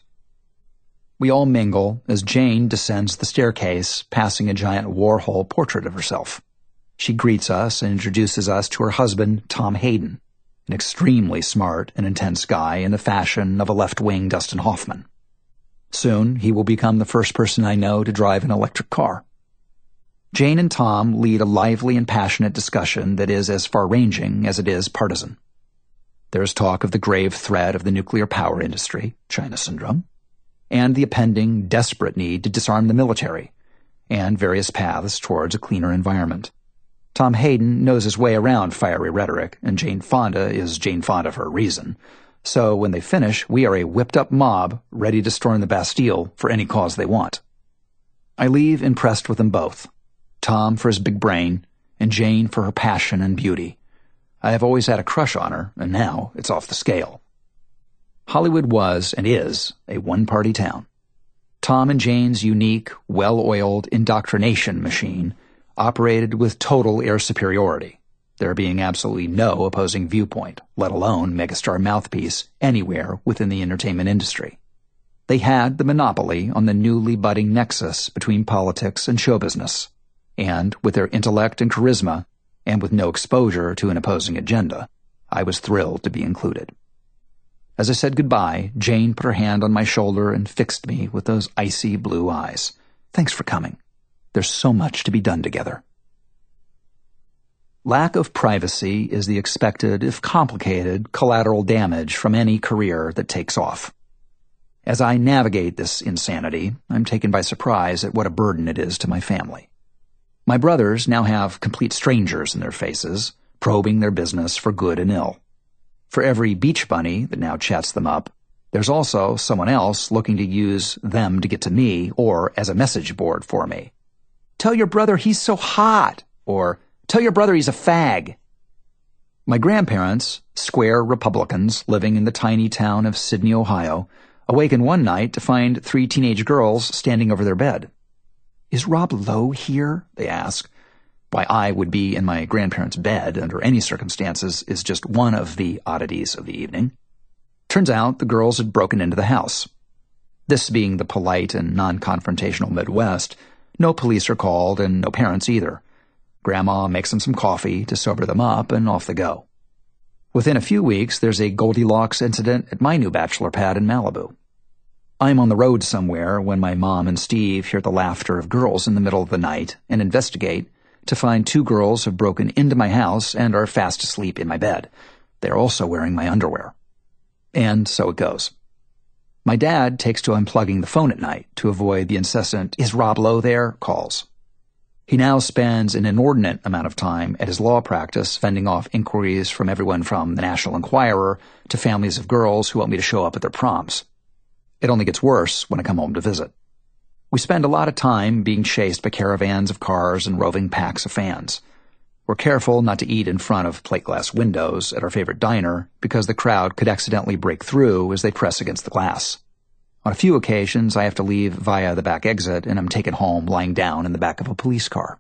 We all mingle as Jane descends the staircase, passing a giant Warhol portrait of herself. She greets us and introduces us to her husband, Tom Hayden, an extremely smart and intense guy in the fashion of a left-wing Dustin Hoffman. Soon, he will become the first person I know to drive an electric car. Jane and Tom lead a lively and passionate discussion that is as far-ranging as it is partisan. There is talk of the grave threat of the nuclear power industry, China Syndrome, and the impending, desperate need to disarm the military, and various paths towards a cleaner environment. Tom Hayden knows his way around fiery rhetoric, and Jane Fonda is Jane Fonda for a reason. So when they finish, we are a whipped-up mob ready to storm the Bastille for any cause they want. I leave impressed with them both, Tom for his big brain, and Jane for her passion and beauty. I have always had a crush on her, and now it's off the scale. Hollywood was, and is, a one-party town. Tom and Jane's unique, well-oiled indoctrination machine operated with total air superiority, there being absolutely no opposing viewpoint, let alone megastar mouthpiece, anywhere within the entertainment industry. They had the monopoly on the newly budding nexus between politics and show business, and with their intellect and charisma, and with no exposure to an opposing agenda, I was thrilled to be included. As I said goodbye, Jane put her hand on my shoulder and fixed me with those icy blue eyes. Thanks for coming. There's so much to be done together. Lack of privacy is the expected, if complicated, collateral damage from any career that takes off. As I navigate this insanity, I'm taken by surprise at what a burden it is to my family. My brothers now have complete strangers in their faces, probing their business for good and ill. For every beach bunny that now chats them up, there's also someone else looking to use them to get to me or as a message board for me. Tell your brother he's so hot, or tell your brother he's a fag. My grandparents, square Republicans living in the tiny town of Sydney, Ohio, awaken one night to find 3 teenage girls standing over their bed. Is Rob Lowe here? They ask. Why I would be in my grandparents' bed under any circumstances is just one of the oddities of the evening. Turns out the girls had broken into the house. This being the polite and non-confrontational Midwest, no police are called and no parents either. Grandma makes them some coffee to sober them up and off they go. Within a few weeks, there's a Goldilocks incident at my new bachelor pad in Malibu. I'm on the road somewhere when my mom and Steve hear the laughter of girls in the middle of the night and investigate to find 2 girls have broken into my house and are fast asleep in my bed. They're also wearing my underwear. And so it goes. My dad takes to unplugging the phone at night to avoid the incessant, "Is Rob Lowe there?" calls. He now spends an inordinate amount of time at his law practice fending off inquiries from everyone from the National Enquirer to families of girls who want me to show up at their proms. It only gets worse when I come home to visit. We spend a lot of time being chased by caravans of cars and roving packs of fans. We're careful not to eat in front of plate glass windows at our favorite diner because the crowd could accidentally break through as they press against the glass. On a few occasions, I have to leave via the back exit and I'm taken home lying down in the back of a police car.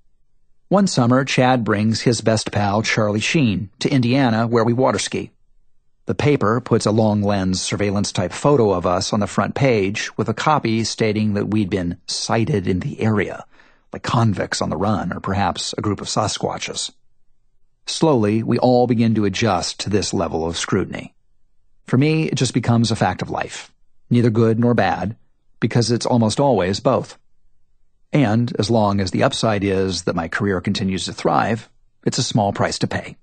One summer, Chad brings his best pal, Charlie Sheen, to Indiana where we water ski. The paper puts a long-lens surveillance-type photo of us on the front page with a copy stating that we'd been sighted in the area, like convicts on the run or perhaps a group of Sasquatches. Slowly, we all begin to adjust to this level of scrutiny. For me, it just becomes a fact of life, neither good nor bad, because it's almost always both. And as long as the upside is that my career continues to thrive, it's a small price to pay.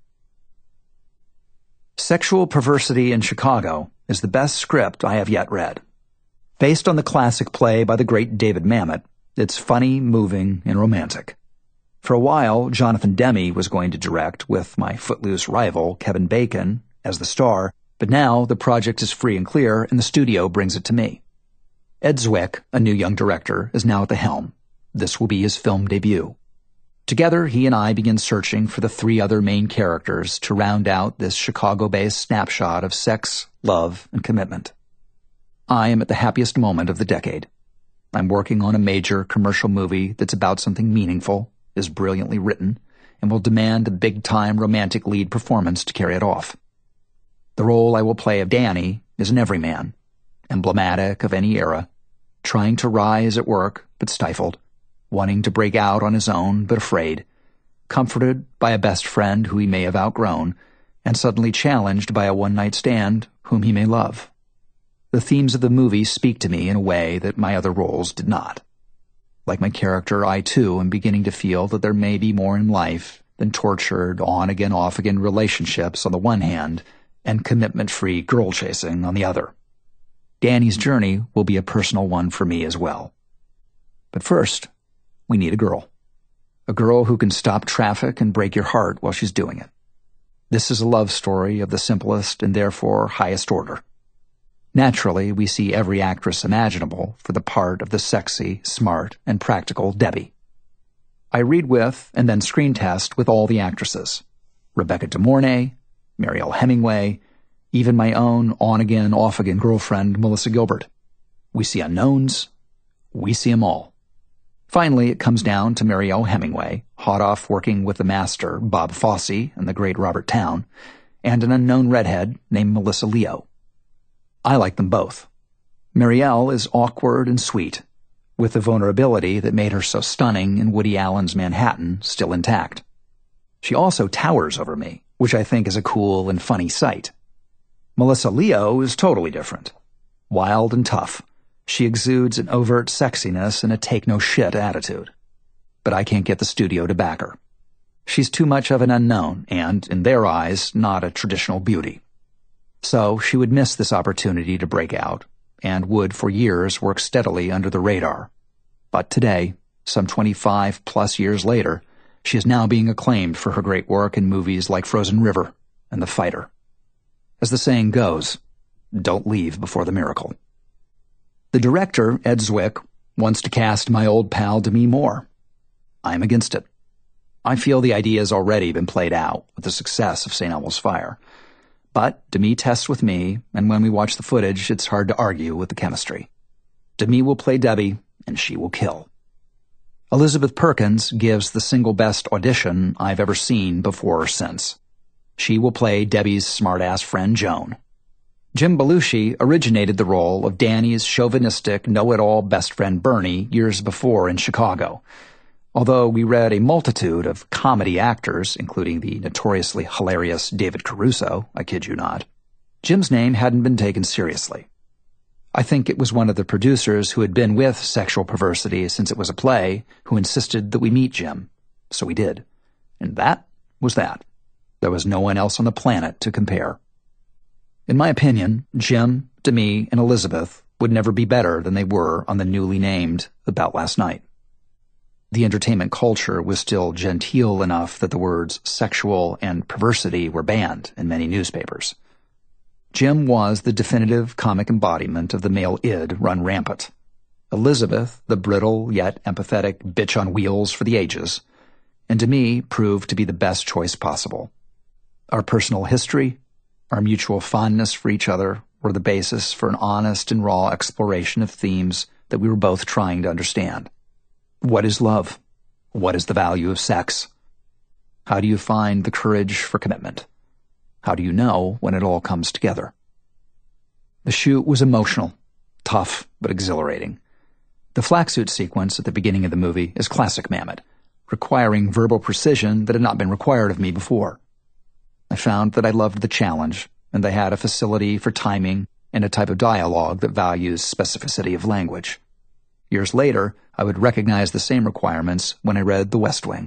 Sexual Perversity in Chicago is the best script I have yet read. Based on the classic play by the great David Mamet, it's funny, moving, and romantic. For a while, Jonathan Demme was going to direct with my footloose rival, Kevin Bacon, as the star, but now the project is free and clear and the studio brings it to me. Ed Zwick, a new young director, is now at the helm. This will be his film debut. Together, he and I begin searching for the 3 other main characters to round out this Chicago-based snapshot of sex, love, and commitment. I am at the happiest moment of the decade. I'm working on a major commercial movie that's about something meaningful, is brilliantly written, and will demand a big-time romantic lead performance to carry it off. The role I will play of Danny is an everyman, emblematic of any era, trying to rise at work but stifled, wanting to break out on his own but afraid, comforted by a best friend who he may have outgrown, and suddenly challenged by a one-night stand whom he may love. The themes of the movie speak to me in a way that my other roles did not. Like my character, I too am beginning to feel that there may be more in life than tortured on-again, off-again relationships on the one hand and commitment-free girl-chasing on the other. Danny's journey will be a personal one for me as well. But first, we need a girl. A girl who can stop traffic and break your heart while she's doing it. This is a love story of the simplest and therefore highest order. Naturally, we see every actress imaginable for the part of the sexy, smart, and practical Debbie. I read with and then screen test with all the actresses. Rebecca De Mornay, Mariel Hemingway, even my own on-again, off-again girlfriend, Melissa Gilbert. We see unknowns, We see 'em all. Finally, it comes down to Marielle Hemingway, hot off working with the master, Bob Fosse, and the great Robert Towne, and an unknown redhead named Melissa Leo. I like them both. Marielle is awkward and sweet, with the vulnerability that made her so stunning in Woody Allen's Manhattan still intact. She also towers over me, which I think is a cool and funny sight. Melissa Leo is totally different. Wild and tough, she exudes an overt sexiness and a take-no-shit attitude. But I can't get the studio to back her. She's too much of an unknown and, in their eyes, not a traditional beauty. So she would miss this opportunity to break out, and would for years work steadily under the radar. But today, some 25-plus years later, she is now being acclaimed for her great work in movies like Frozen River and The Fighter. As the saying goes, don't leave before the miracle. The director, Ed Zwick, wants to cast my old pal Demi Moore. I'm against it. I feel the idea has already been played out with the success of St. Elmo's Fire. But Demi tests with me, and when we watch the footage, it's hard to argue with the chemistry. Demi will play Debbie, and she will kill. Elizabeth Perkins gives the single best audition I've ever seen before or since. She will play Debbie's smart-ass friend Joan. Jim Belushi originated the role of Danny's chauvinistic, know-it-all best friend Bernie years before in Chicago. Although we read a multitude of comedy actors, including the notoriously hilarious David Caruso, I kid you not, Jim's name hadn't been taken seriously. I think it was one of the producers who had been with Sexual Perversity since it was a play who insisted that we meet Jim. So we did. And that was that. There was no one else on the planet to compare. In my opinion, Jim, Demi, and Elizabeth would never be better than they were on the newly named About Last Night. The entertainment culture was still genteel enough that the words sexual and perversity were banned in many newspapers. Jim was the definitive comic embodiment of the male id run rampant. Elizabeth, the brittle yet empathetic bitch on wheels for the ages, and Demi proved to be the best choice possible. Our personal history, our mutual fondness for each other were the basis for an honest and raw exploration of themes that we were both trying to understand. What is love? What is the value of sex? How do you find the courage for commitment? How do you know when it all comes together? The shoot was emotional, tough, but exhilarating. The flack-suit sequence at the beginning of the movie is classic Mamet, requiring verbal precision that had not been required of me before. I found that I loved the challenge, and they had a facility for timing and a type of dialogue that values specificity of language. Years later, I would recognize the same requirements when I read The West Wing.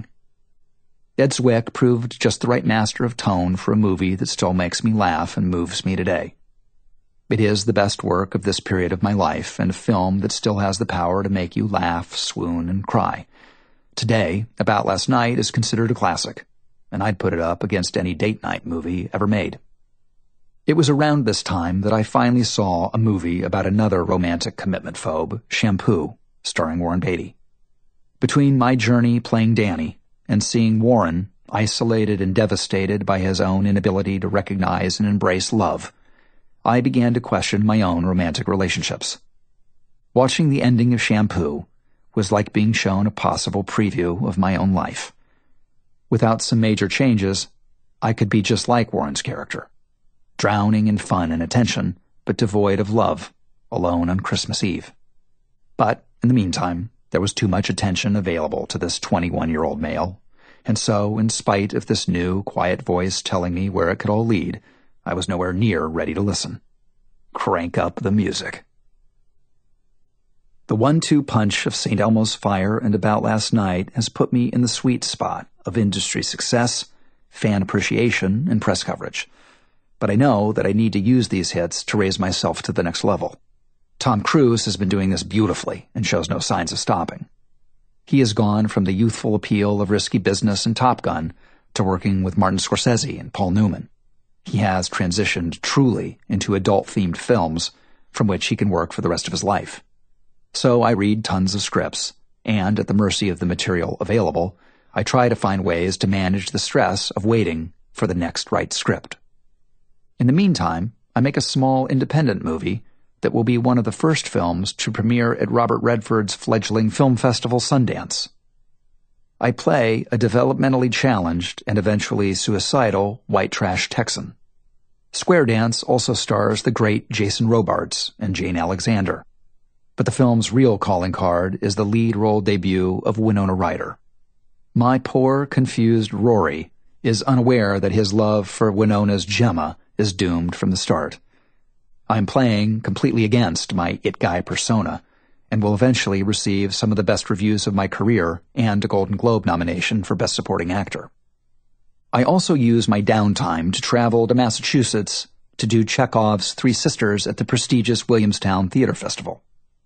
Ed Zwick proved just the right master of tone for a movie that still makes me laugh and moves me today. It is the best work of this period of my life and a film that still has the power to make you laugh, swoon, and cry. Today, About Last Night is considered a classic, and I'd put it up against any date night movie ever made. It was around this time that I finally saw a movie about another romantic commitment phobe, Shampoo, starring Warren Beatty. Between my journey playing Danny and seeing Warren isolated and devastated by his own inability to recognize and embrace love, I began to question my own romantic relationships. Watching the ending of Shampoo was like being shown a possible preview of my own life. Without some major changes, I could be just like Warren's character, drowning in fun and attention, but devoid of love, alone on Christmas Eve. But, in the meantime, there was too much attention available to this 21-year-old male, and so, in spite of this new, quiet voice telling me where it could all lead, I was nowhere near ready to listen. Crank up the music. The 1-2 punch of St. Elmo's Fire and About Last Night has put me in the sweet spot of industry success, fan appreciation, and press coverage. But I know that I need to use these hits to raise myself to the next level. Tom Cruise has been doing this beautifully and shows no signs of stopping. He has gone from the youthful appeal of Risky Business and Top Gun to working with Martin Scorsese and Paul Newman. He has transitioned truly into adult-themed films from which he can work for the rest of his life. So I read tons of scripts, and at the mercy of the material available, I try to find ways to manage the stress of waiting for the next right script. In the meantime, I make a small independent movie that will be one of the first films to premiere at Robert Redford's fledgling film festival Sundance. I play a developmentally challenged and eventually suicidal white trash Texan. Square Dance also stars the great Jason Robards and Jane Alexander. But the film's real calling card is the lead role debut of Winona Ryder. My poor, confused Rory is unaware that his love for Winona's Gemma is doomed from the start. I'm playing completely against my it guy persona, and will eventually receive some of the best reviews of my career and a Golden Globe nomination for Best Supporting Actor. I also use my downtime to travel to Massachusetts to do Chekhov's Three Sisters at the prestigious Williamstown Theater Festival.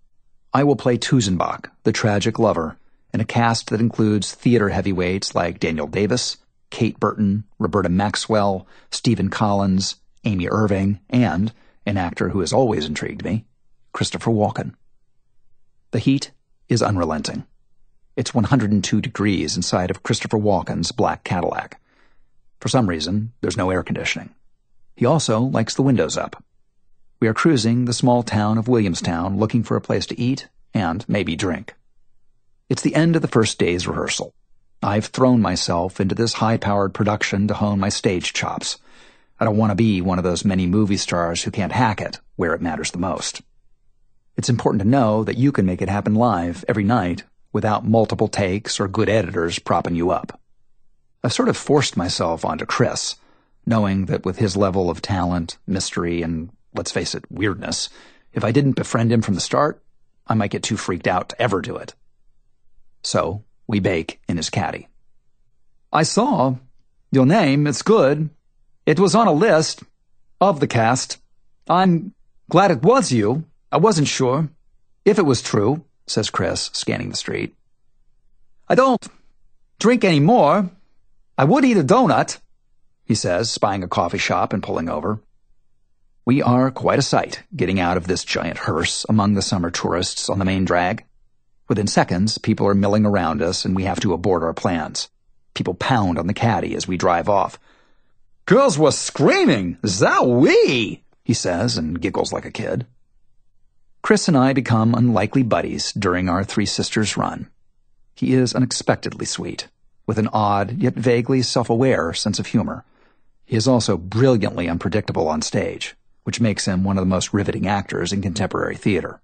I will play Tuzenbach, the tragic lover, in a cast that includes theater heavyweights like Daniel Davis, Kate Burton, Roberta Maxwell, Stephen Collins, Amy Irving, and, an actor who has always intrigued me, Christopher Walken. The heat is unrelenting. It's 102 degrees inside of Christopher Walken's black Cadillac. For some reason, there's no air conditioning. He also likes the windows up. We are cruising the small town of Williamstown looking for a place to eat and maybe drink. It's the end of the first day's rehearsal. I've thrown myself into this high-powered production to hone my stage chops. I don't want to be one of those many movie stars who can't hack it where it matters the most. It's important to know that you can make it happen live every night without multiple takes or good editors propping you up. I've sort of forced myself onto Chris, knowing that with his level of talent, mystery, and, let's face it, weirdness, if I didn't befriend him from the start, I might get too freaked out to ever do it. So, we bake in his caddy. I saw your name, it's good. It was on a list of the cast. I'm glad it was you. I wasn't sure if it was true, says Chris, scanning the street. I don't drink any more. I would eat a donut, he says, spying a coffee shop and pulling over. We are quite a sight getting out of this giant hearse among the summer tourists on the main drag. Within seconds, people are milling around us and we have to abort our plans. People pound on the caddy as we drive off. Girls were screaming, "Zowie!" he says and giggles like a kid. Chris and I become unlikely buddies during our Three Sisters run. He is unexpectedly sweet, with an odd yet vaguely self-aware sense of humor. He is also brilliantly unpredictable on stage, which makes him one of the most riveting actors in contemporary theater.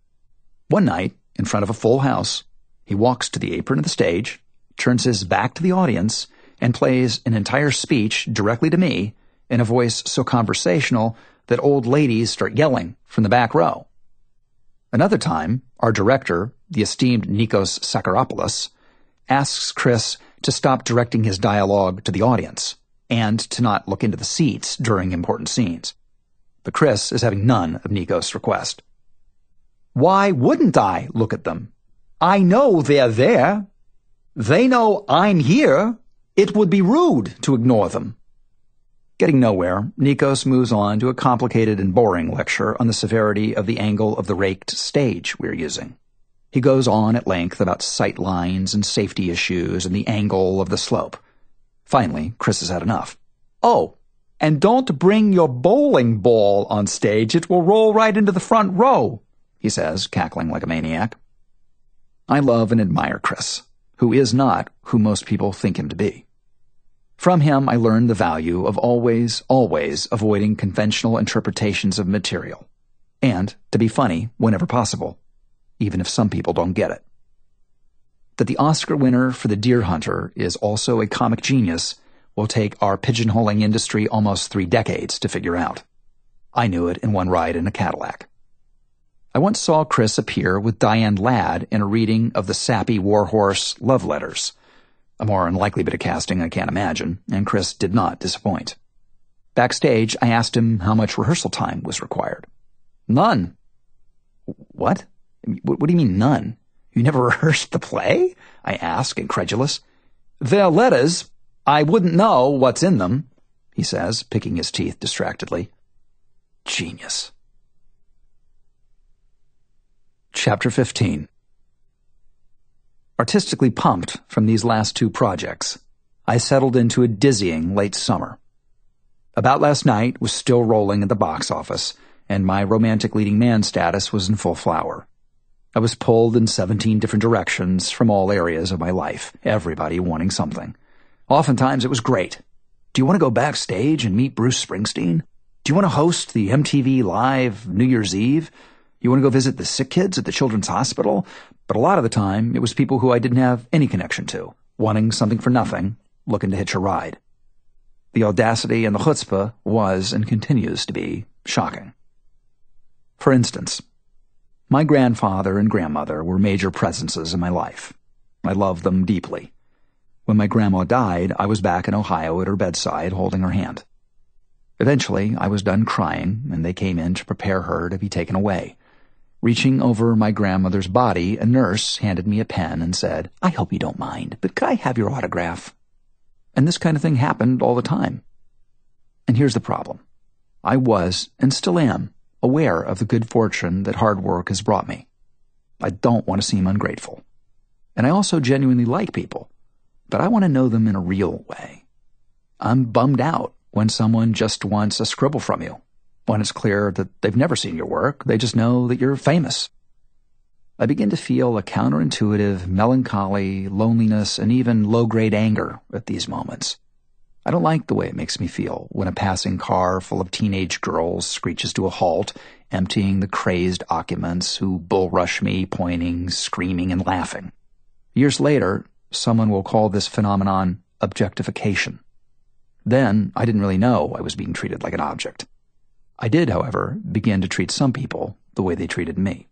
One night, in front of a full house, he walks to the apron of the stage, turns his back to the audience, and plays an entire speech directly to me in a voice so conversational that old ladies start yelling from the back row. Another time, our director, the esteemed Nikos Sakaropoulos, asks Chris to stop directing his dialogue to the audience and to not look into the seats during important scenes. But Chris is having none of Nikos' request. Why wouldn't I look at them? I know they're there. They know I'm here. It would be rude to ignore them. Getting nowhere, Nikos moves on to a complicated and boring lecture on the severity of the angle of the raked stage we're using. He goes on at length about sight lines and safety issues and the angle of the slope. Finally, Chris has had enough. Oh, and don't bring your bowling ball on stage. It will roll right into the front row, he says, cackling like a maniac. I love and admire Chris, who is not who most people think him to be. From him, I learned the value of always avoiding conventional interpretations of material, and to be funny whenever possible, even if some people don't get it. That the Oscar winner for The Deer Hunter is also a comic genius will take our pigeonholing industry almost 3 decades to figure out. I knew it in one ride in a Cadillac. I once saw Chris appear with Diane Ladd in a reading of the sappy warhorse Love Letters. A more unlikely bit of casting I can't imagine, and Chris did not disappoint. Backstage, I asked him how much rehearsal time was required. None. What? What do you mean none? You never rehearsed the play? I ask, incredulous. They're letters. I wouldn't know what's in them, he says, picking his teeth distractedly. Genius. Chapter 15. Artistically pumped from these last 2 projects, I settled into a dizzying late summer. About Last Night was still rolling at the box office, and my romantic leading man status was in full flower. I was pulled in 17 different directions from all areas of my life, everybody wanting something. Oftentimes it was great. Do you want to go backstage and meet Bruce Springsteen? Do you want to host the MTV Live New Year's Eve? You want to go visit the sick kids at the Children's Hospital? But a lot of the time, it was people who I didn't have any connection to, wanting something for nothing, looking to hitch a ride. The audacity and the chutzpah was and continues to be shocking. For instance, my grandfather and grandmother were major presences in my life. I loved them deeply. When my grandma died, I was back in Ohio at her bedside holding her hand. Eventually, I was done crying, and they came in to prepare her to be taken away. Reaching over my grandmother's body, a nurse handed me a pen and said, "I hope you don't mind, but could I have your autograph?" And this kind of thing happened all the time. And here's the problem. I was, and still am, aware of the good fortune that hard work has brought me. I don't want to seem ungrateful. And I also genuinely like people, but I want to know them in a real way. I'm bummed out when someone just wants a scribble from you, when it's clear that they've never seen your work, they just know that you're famous. I begin to feel a counterintuitive melancholy, loneliness, and even low-grade anger at these moments. I don't like the way it makes me feel when a passing car full of teenage girls screeches to a halt, emptying the crazed occupants who bull-rush me, pointing, screaming, and laughing. Years later, someone will call this phenomenon objectification. Then, I didn't really know I was being treated like an object. I did, however, begin to treat some people the way they treated me.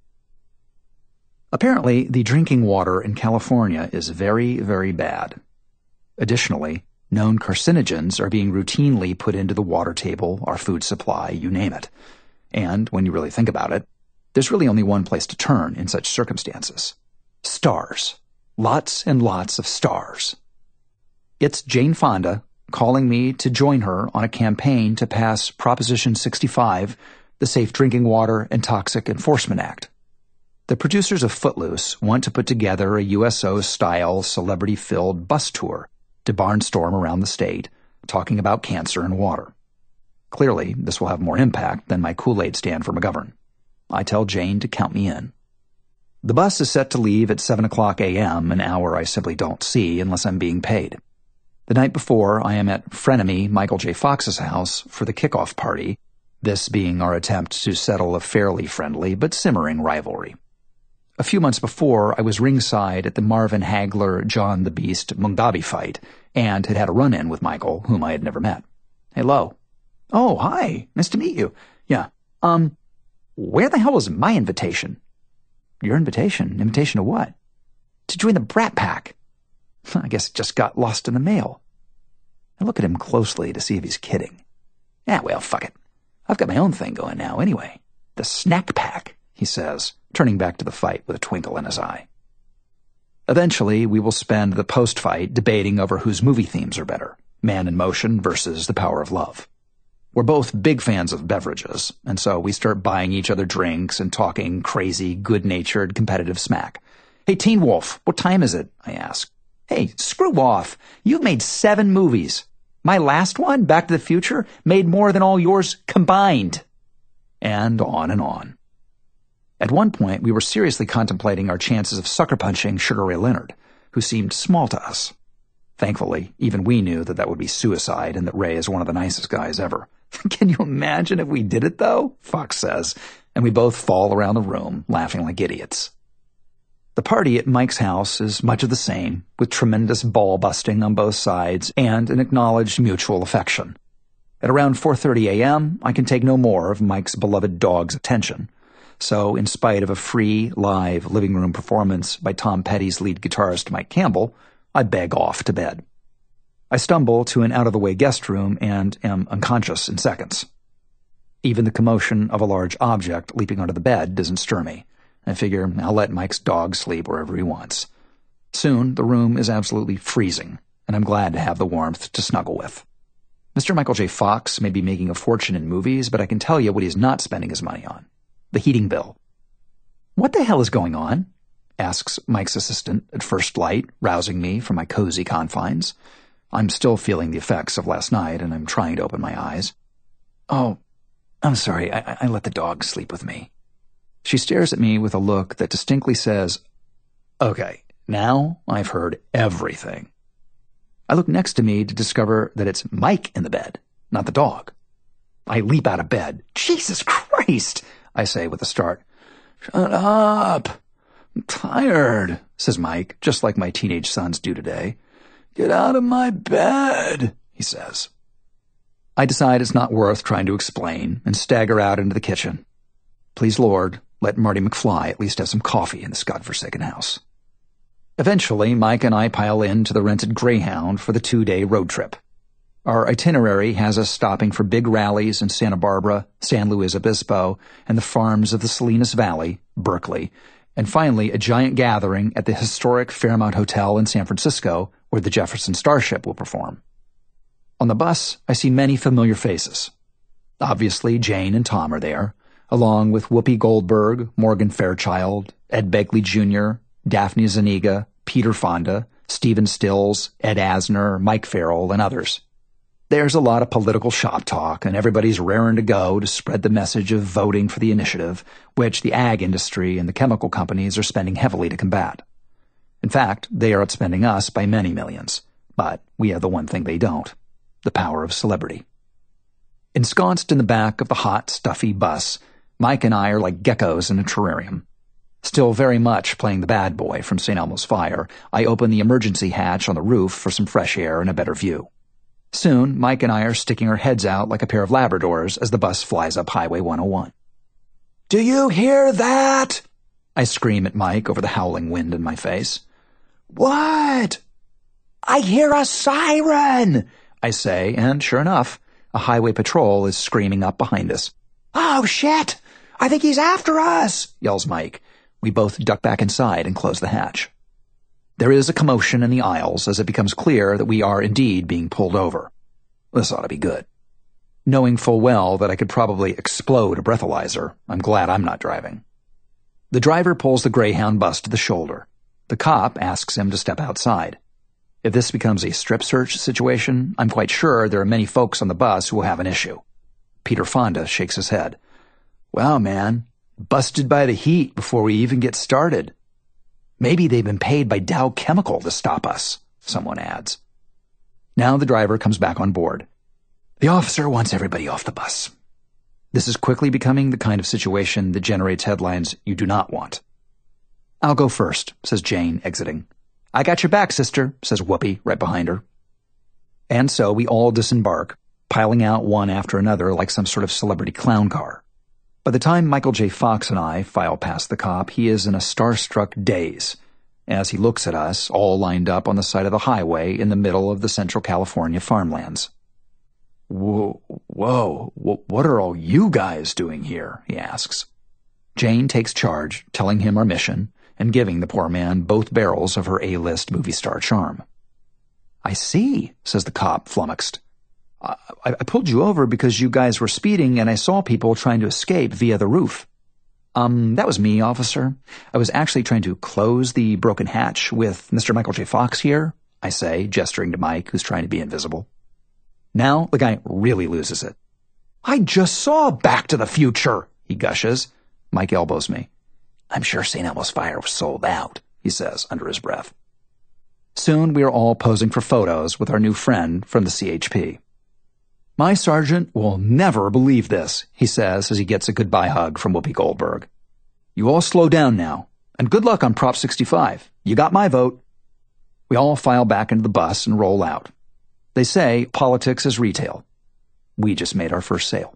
Apparently, the drinking water in California is very, very bad. Additionally, known carcinogens are being routinely put into the water table, our food supply, you name it. And, when you really think about it, there's really only one place to turn in such circumstances. Stars. Lots and lots of stars. It's Jane Fonda calling me to join her on a campaign to pass Proposition 65, the Safe Drinking Water and Toxic Enforcement Act. The producers of Footloose want to put together a USO-style celebrity-filled bus tour to barnstorm around the state, talking about cancer and water. Clearly, this will have more impact than my Kool-Aid stand for McGovern. I tell Jane to count me in. The bus is set to leave at 7 o'clock a.m., an hour I simply don't see unless I'm being paid. The night before, I am at frenemy Michael J. Fox's house for the kickoff party, this being our attempt to settle a fairly friendly but simmering rivalry. A few months before, I was ringside at the Marvin Hagler John the Beast Mugabe fight and had a run-in with Michael, whom I had never met. Hello. Oh, hi. Nice to meet you. Yeah. Where the hell was my invitation? Your invitation? Invitation to what? To join the Brat Pack. I guess it just got lost in the mail. I look at him closely to see if he's kidding. Yeah, well, fuck it. I've got my own thing going now anyway. The Snack Pack, he says, turning back to the fight with a twinkle in his eye. Eventually, we will spend the post-fight debating over whose movie themes are better, Man in Motion versus The Power of Love. We're both big fans of beverages, and so we start buying each other drinks and talking crazy, good-natured, competitive smack. Hey, Teen Wolf, what time is it? I ask. Hey, screw off. You've made 7 movies. My last one, Back to the Future, made more than all yours combined. And on and on. At one point, we were seriously contemplating our chances of sucker punching Sugar Ray Leonard, who seemed small to us. Thankfully, even we knew that would be suicide and that Ray is one of the nicest guys ever. Can you imagine if we did it, though? Fox says, and we both fall around the room, laughing like idiots. The party at Mike's house is much of the same, with tremendous ball-busting on both sides and an acknowledged mutual affection. At around 4:30 a.m., I can take no more of Mike's beloved dog's attention. So, in spite of a free, live living room performance by Tom Petty's lead guitarist Mike Campbell, I beg off to bed. I stumble to an out-of-the-way guest room and am unconscious in seconds. Even the commotion of a large object leaping onto the bed doesn't stir me. I figure I'll let Mike's dog sleep wherever he wants. Soon, the room is absolutely freezing, and I'm glad to have the warmth to snuggle with. Mr. Michael J. Fox may be making a fortune in movies, but I can tell you what he's not spending his money on. The heating bill. What the hell is going on? Asks Mike's assistant at first light, rousing me from my cozy confines. I'm still feeling the effects of last night, and I'm trying to open my eyes. Oh, I'm sorry, I let the dog sleep with me. She stares at me with a look that distinctly says, okay, now I've heard everything. I look next to me to discover that it's Mike in the bed, not the dog. I leap out of bed. Jesus Christ, I say with a start. Shut up. I'm tired, says Mike, just like my teenage sons do today. Get out of my bed, he says. I decide it's not worth trying to explain and stagger out into the kitchen. Please, Lord, let Marty McFly at least have some coffee in this godforsaken house. Eventually, Mike and I pile into the rented Greyhound for the 2-day road trip. Our itinerary has us stopping for big rallies in Santa Barbara, San Luis Obispo, and the farms of the Salinas Valley, Berkeley, and finally a giant gathering at the historic Fairmont Hotel in San Francisco, where the Jefferson Starship will perform. On the bus, I see many familiar faces. Obviously, Jane and Tom are there, along with Whoopi Goldberg, Morgan Fairchild, Ed Begley Jr., Daphne Zuniga, Peter Fonda, Stephen Stills, Ed Asner, Mike Farrell, and others. There's a lot of political shop talk, and everybody's raring to go to spread the message of voting for the initiative, which the ag industry and the chemical companies are spending heavily to combat. In fact, they are outspending us by many millions. But we have the one thing they don't: the power of celebrity. Ensconced in the back of the hot, stuffy bus, Mike and I are like geckos in a terrarium. Still very much playing the bad boy from St. Elmo's Fire, I open the emergency hatch on the roof for some fresh air and a better view. Soon, Mike and I are sticking our heads out like a pair of Labradors as the bus flies up Highway 101. Do you hear that? I scream at Mike over the howling wind in my face. What? I hear a siren, I say, and sure enough, a highway patrol is screaming up behind us. Oh, shit! I think he's after us, yells Mike. We both duck back inside and close the hatch. There is a commotion in the aisles as it becomes clear that we are indeed being pulled over. This ought to be good. Knowing full well that I could probably explode a breathalyzer, I'm glad I'm not driving. The driver pulls the Greyhound bus to the shoulder. The cop asks him to step outside. If this becomes a strip search situation, I'm quite sure there are many folks on the bus who will have an issue. Peter Fonda shakes his head. Wow, man, busted by the heat before we even get started. Maybe they've been paid by Dow Chemical to stop us, someone adds. Now the driver comes back on board. The officer wants everybody off the bus. This is quickly becoming the kind of situation that generates headlines you do not want. I'll go first, says Jane, exiting. I got your back, sister, says Whoopi, right behind her. And so we all disembark, piling out one after another like some sort of celebrity clown car. By the time Michael J. Fox and I file past the cop, he is in a starstruck daze as he looks at us, all lined up on the side of the highway in the middle of the Central California farmlands. Whoa, what are all you guys doing here? He asks. Jane takes charge, telling him our mission and giving the poor man both barrels of her A-list movie star charm. I see, says the cop, flummoxed. I pulled you over because you guys were speeding and I saw people trying to escape via the roof. That was me, officer. I was actually trying to close the broken hatch with Mr. Michael J. Fox here, I say, gesturing to Mike, who's trying to be invisible. Now the guy really loses it. I just saw Back to the Future, he gushes. Mike elbows me. I'm sure St. Elmo's Fire was sold out, he says under his breath. Soon we are all posing for photos with our new friend from the CHP. My sergeant will never believe this, he says as he gets a goodbye hug from Whoopi Goldberg. You all slow down now, and good luck on Prop 65. You got my vote. We all file back into the bus and roll out. They say politics is retail. We just made our first sale.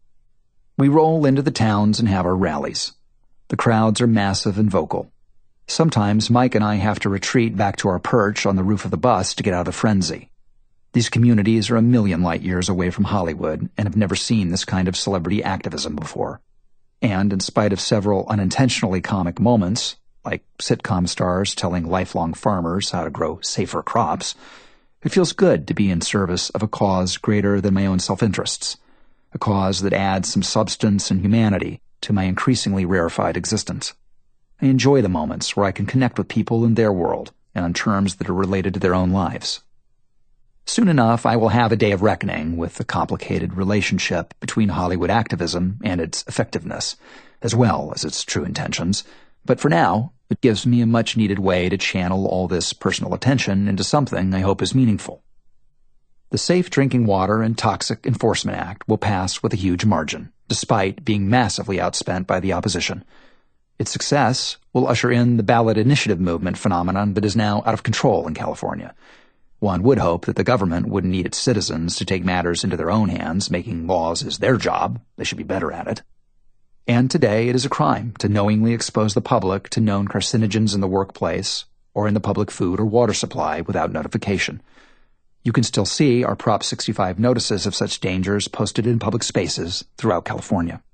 We roll into the towns and have our rallies. The crowds are massive and vocal. Sometimes Mike and I have to retreat back to our perch on the roof of the bus to get out of the frenzy. These communities are a million light years away from Hollywood and have never seen this kind of celebrity activism before. And in spite of several unintentionally comic moments, like sitcom stars telling lifelong farmers how to grow safer crops, it feels good to be in service of a cause greater than my own self-interests, a cause that adds some substance and humanity to my increasingly rarefied existence. I enjoy the moments where I can connect with people in their world and on terms that are related to their own lives. Soon enough, I will have a day of reckoning with the complicated relationship between Hollywood activism and its effectiveness, as well as its true intentions. But for now, it gives me a much-needed way to channel all this personal attention into something I hope is meaningful. The Safe Drinking Water and Toxic Enforcement Act will pass with a huge margin, despite being massively outspent by the opposition. Its success will usher in the ballot initiative movement phenomenon that is now out of control in California. One would hope that the government wouldn't need its citizens to take matters into their own hands. Making laws is their job. They should be better at it. And today it is a crime to knowingly expose the public to known carcinogens in the workplace or in the public food or water supply without notification. You can still see our Prop 65 notices of such dangers posted in public spaces throughout California.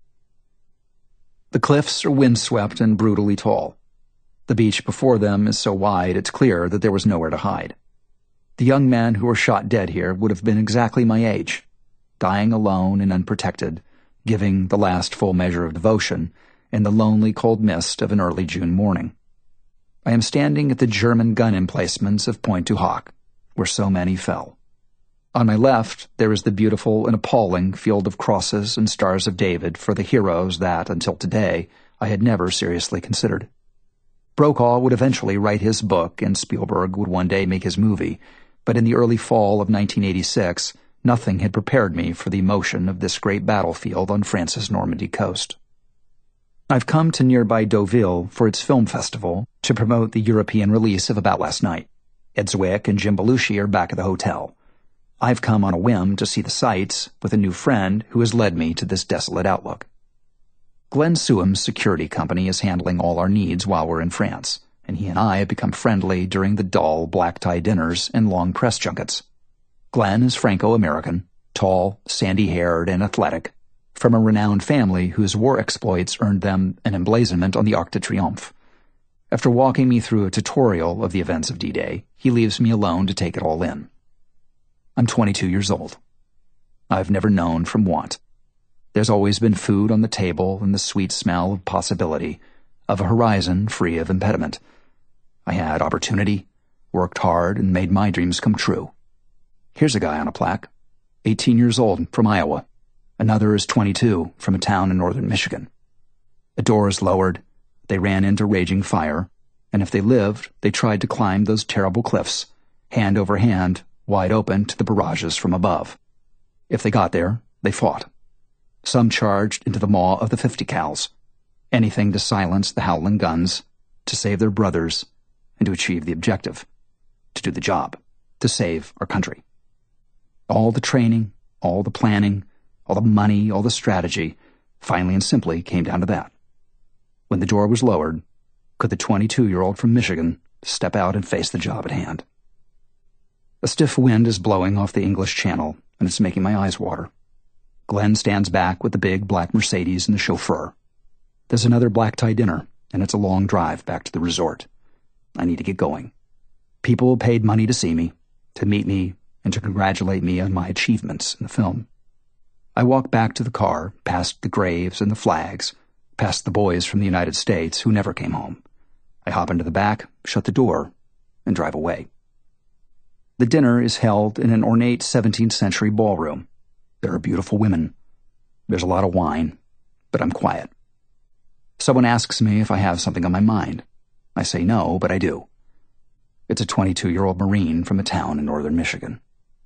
The cliffs are windswept and brutally tall. The beach before them is so wide it's clear that there was nowhere to hide. The young men who were shot dead here would have been exactly my age, dying alone and unprotected, giving the last full measure of devotion in the lonely cold mist of an early June morning. I am standing at the German gun emplacements of Pointe du Hoc, where so many fell. On my left, there is the beautiful and appalling field of crosses and stars of David for the heroes that, until today, I had never seriously considered. Brokaw would eventually write his book, and Spielberg would one day make his movie, but in the early fall of 1986, nothing had prepared me for the emotion of this great battlefield on France's Normandy coast. I've come to nearby Deauville for its film festival to promote the European release of About Last Night. Ed Zwick and Jim Belushi are back at the hotel. I've come on a whim to see the sights with a new friend who has led me to this desolate outlook. Glenn Suham's security company is handling all our needs while we're in France, and he and I have become friendly during the dull black-tie dinners and long press junkets. Glenn is Franco-American, tall, sandy-haired, and athletic, from a renowned family whose war exploits earned them an emblazonment on the Arc de Triomphe. After walking me through a tutorial of the events of D-Day, he leaves me alone to take it all in. I'm 22 years old. I've never known from want. There's always been food on the table and the sweet smell of possibility, of a horizon free of impediment. I had opportunity, worked hard, and made my dreams come true. Here's a guy on a plaque, 18 years old, from Iowa. Another is 22, from a town in northern Michigan. A door is lowered, they ran into raging fire, and if they lived, they tried to climb those terrible cliffs, hand over hand, wide open to the barrages from above. If they got there, they fought. Some charged into the maw of the 50 cals, anything to silence the howling guns, to save their brothers, and to achieve the objective, to do the job, to save our country. All the training, all the planning, all the money, all the strategy, finally and simply came down to that. When the door was lowered, could the 22-year-old from Michigan step out and face the job at hand? A stiff wind is blowing off the English Channel, and it's making my eyes water. Glenn stands back with the big black Mercedes and the chauffeur. There's another black-tie dinner, and it's a long drive back to the resort. I need to get going. People paid money to see me, to meet me, and to congratulate me on my achievements in the film. I walk back to the car, past the graves and the flags, past the boys from the United States who never came home. I hop into the back, shut the door, and drive away. The dinner is held in an ornate 17th century ballroom. There are beautiful women. There's a lot of wine, but I'm quiet. Someone asks me if I have something on my mind. I say no, but I do. It's a 22-year-old Marine from a town in northern Michigan.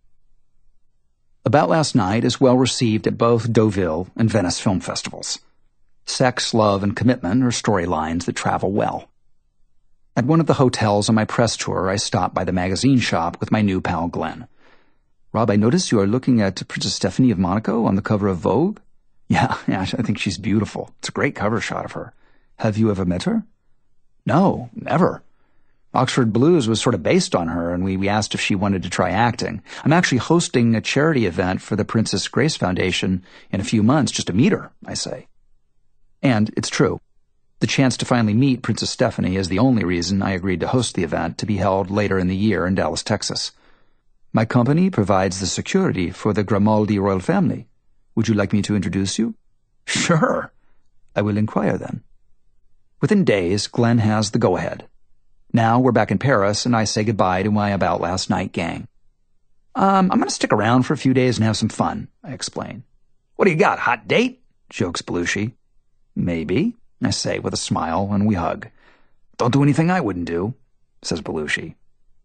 About Last Night is well received at both Deauville and Venice film festivals. Sex, love, and commitment are storylines that travel well. At one of the hotels on my press tour, I stopped by the magazine shop with my new pal Glenn. "Rob, I noticed you are looking at Princess Stephanie of Monaco on the cover of Vogue." Yeah, I think she's beautiful. It's a great cover shot of her. "Have you ever met her?" "No, never. Oxford Blues was sort of based on her, and we asked if she wanted to try acting. I'm actually hosting a charity event for the Princess Grace Foundation in a few months just to meet her," I say. And it's true. The chance to finally meet Princess Stephanie is the only reason I agreed to host the event, to be held later in the year in Dallas, Texas. "My company provides the security for the Grimaldi royal family. Would you like me to introduce you?" "Sure. I will inquire then." Within days, Glenn has the go-ahead. Now we're back in Paris, and I say goodbye to my About Last Night gang. I'm going to stick around for a few days and have some fun, I explain. What do you got, hot date? Jokes Belushi. Maybe, I say with a smile, and we hug. Don't do anything I wouldn't do, says Belushi.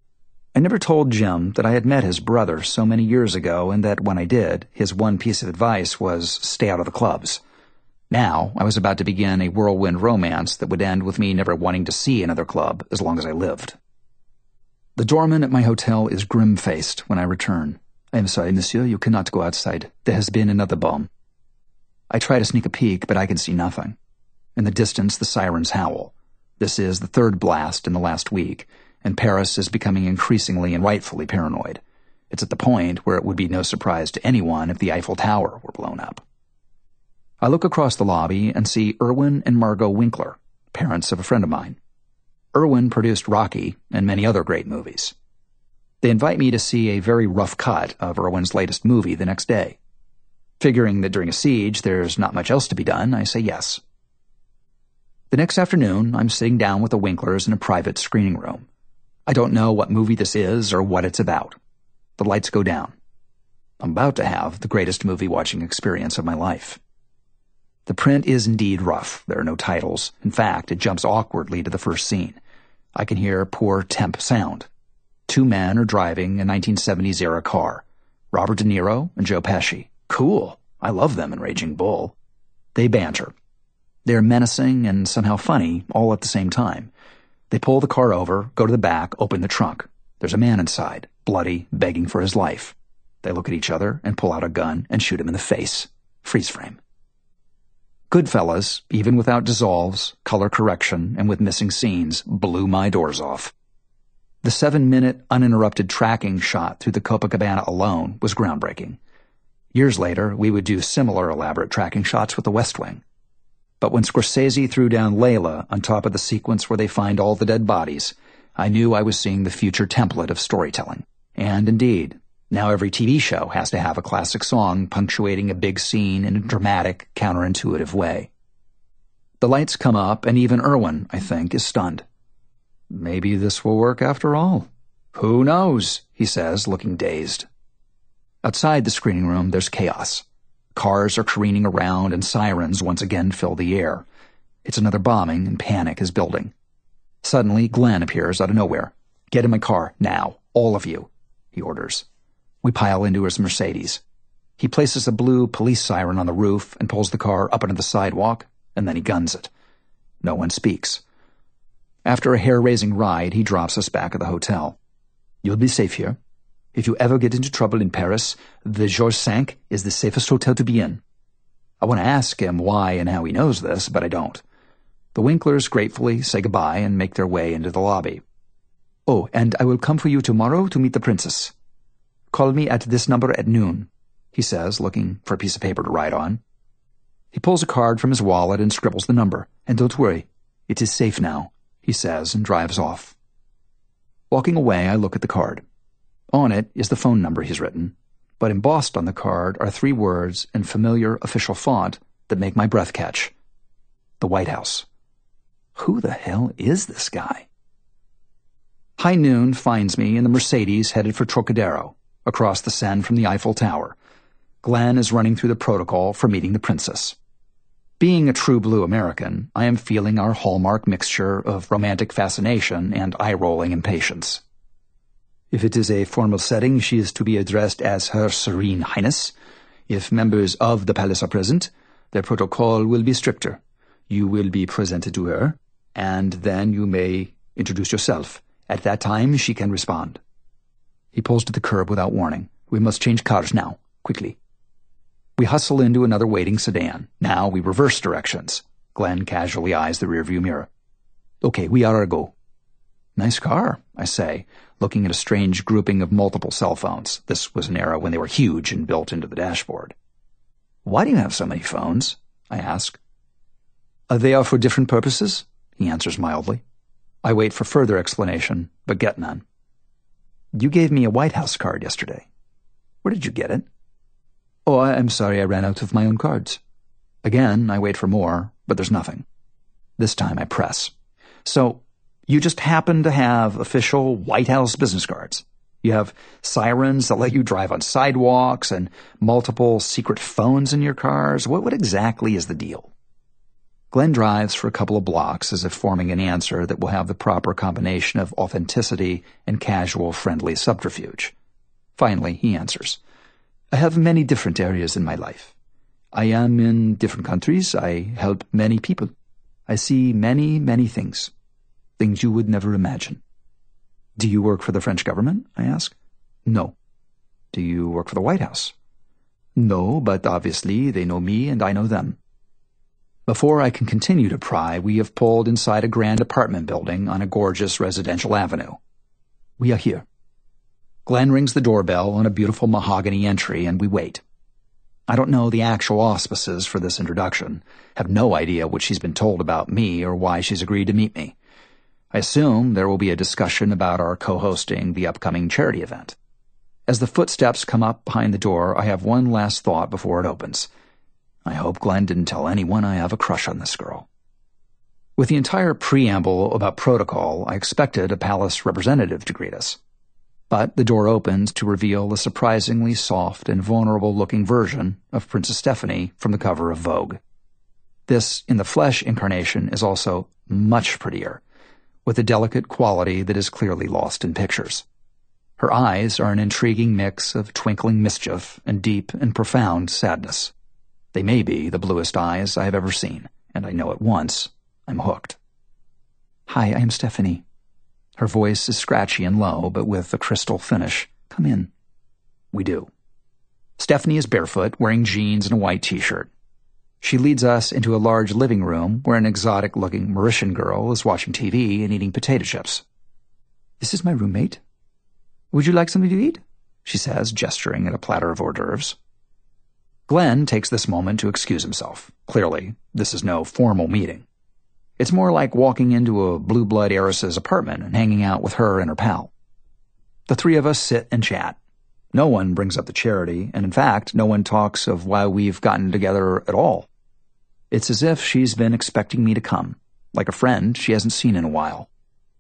I never told Jim that I had met his brother so many years ago and that when I did, his one piece of advice was stay out of the clubs. Now, I was about to begin a whirlwind romance that would end with me never wanting to see another club as long as I lived. The doorman at my hotel is grim-faced when I return. I am sorry, monsieur, you cannot go outside. There has been another bomb. I try to sneak a peek, but I can see nothing. In the distance, the sirens howl. This is the third blast in the last week, and Paris is becoming increasingly and rightfully paranoid. It's at the point where it would be no surprise to anyone if the Eiffel Tower were blown up. I look across the lobby and see Irwin and Margot Winkler, parents of a friend of mine. Irwin produced Rocky and many other great movies. They invite me to see a very rough cut of Irwin's latest movie the next day. Figuring that during a siege there's not much else to be done, I say yes. The next afternoon, I'm sitting down with the Winklers in a private screening room. I don't know what movie this is or what it's about. The lights go down. I'm about to have the greatest movie-watching experience of my life. The print is indeed rough. There are no titles. In fact, it jumps awkwardly to the first scene. I can hear poor temp sound. Two men are driving a 1970s-era car. Robert De Niro and Joe Pesci. Cool. I love them in Raging Bull. They banter. They're menacing and somehow funny all at the same time. They pull the car over, go to the back, open the trunk. There's a man inside, bloody, begging for his life. They look at each other and pull out a gun and shoot him in the face. Freeze frame. Goodfellas, even without dissolves, color correction, and with missing scenes, blew my doors off. The 7-minute uninterrupted tracking shot through the Copacabana alone was groundbreaking. Years later, we would do similar elaborate tracking shots with The West Wing. But when Scorsese threw down Layla on top of the sequence where they find all the dead bodies, I knew I was seeing the future template of storytelling. And indeed, now every TV show has to have a classic song punctuating a big scene in a dramatic, counterintuitive way. The lights come up, and even Irwin, I think, is stunned. Maybe this will work after all. Who knows, he says, looking dazed. Outside the screening room, there's chaos. Cars are careening around, and sirens once again fill the air. It's another bombing, and panic is building. Suddenly, Glenn appears out of nowhere. Get in my car, now, all of you, he orders. We pile into his Mercedes. He places a blue police siren on the roof and pulls the car up onto the sidewalk, and then he guns it. No one speaks. After a hair-raising ride, he drops us back at the hotel. You'll be safe here. If you ever get into trouble in Paris, the Georges V is the safest hotel to be in. I want to ask him why and how he knows this, but I don't. The Winklers gratefully say goodbye and make their way into the lobby. Oh, and I will come for you tomorrow to meet the princess. Call me at this number at noon, he says, looking for a piece of paper to write on. He pulls a card from his wallet and scribbles the number. And don't worry, it is safe now, he says, and drives off. Walking away, I look at the card. On it is the phone number he's written, but embossed on the card are 3 words in familiar official font that make my breath catch. The White House. Who the hell is this guy? High noon finds me in the Mercedes headed for Trocadero, across the Seine from the Eiffel Tower. Glenn is running through the protocol for meeting the princess. Being a true blue American, I am feeling our hallmark mixture of romantic fascination and eye-rolling impatience. If it is a formal setting, she is to be addressed as Her Serene Highness. If members of the palace are present, their protocol will be stricter. You will be presented to her, and then you may introduce yourself. At that time, she can respond. He pulls to the curb without warning. We must change cars now, quickly. We hustle into another waiting sedan. Now we reverse directions. Glenn casually eyes the rearview mirror. Okay, we are a go. Nice car, I say, looking at a strange grouping of multiple cell phones. This was an era when they were huge and built into the dashboard. Why do you have so many phones? I ask. They are for different purposes, he answers mildly. I wait for further explanation, but get none. You gave me a White House card yesterday. Where did you get it? Oh, I'm sorry I ran out of my own cards. Again, I wait for more, but there's nothing. This time I press. So, you just happen to have official White House business cards. You have sirens that let you drive on sidewalks and multiple secret phones in your cars. What exactly is the deal? Glenn drives for a couple of blocks as if forming an answer that will have the proper combination of authenticity and casual, friendly subterfuge. Finally, he answers. I have many different areas in my life. I am in different countries. I help many people. I see many, many things. Things you would never imagine. Do you work for the French government? I ask. No. Do you work for the White House? No, but obviously they know me and I know them. Before I can continue to pry, we have pulled inside a grand apartment building on a gorgeous residential avenue. We are here. Glenn rings the doorbell on a beautiful mahogany entry, and we wait. I don't know the actual auspices for this introduction, have no idea what she's been told about me or why she's agreed to meet me. I assume there will be a discussion about our co-hosting the upcoming charity event. As the footsteps come up behind the door, I have one last thought before it opens. I hope Glenn didn't tell anyone I have a crush on this girl. With the entire preamble about protocol, I expected a palace representative to greet us. But the door opens to reveal a surprisingly soft and vulnerable-looking version of Princess Stephanie from the cover of Vogue. This in-the-flesh incarnation is also much prettier, with a delicate quality that is clearly lost in pictures. Her eyes are an intriguing mix of twinkling mischief and deep and profound sadness. They may be the bluest eyes I have ever seen, and I know at once I'm hooked. Hi, I am Stephanie. Her voice is scratchy and low, but with a crystal finish. Come in. We do. Stephanie is barefoot, wearing jeans and a white t-shirt. She leads us into a large living room where an exotic-looking Mauritian girl is watching TV and eating potato chips. This is my roommate. Would you like something to eat? She says, gesturing at a platter of hors d'oeuvres. Glenn takes this moment to excuse himself. Clearly, this is no formal meeting. It's more like walking into a blue blood heiress's apartment and hanging out with her and her pal. The three of us sit and chat. No one brings up the charity, and in fact, no one talks of why we've gotten together at all. It's as if she's been expecting me to come, like a friend she hasn't seen in a while.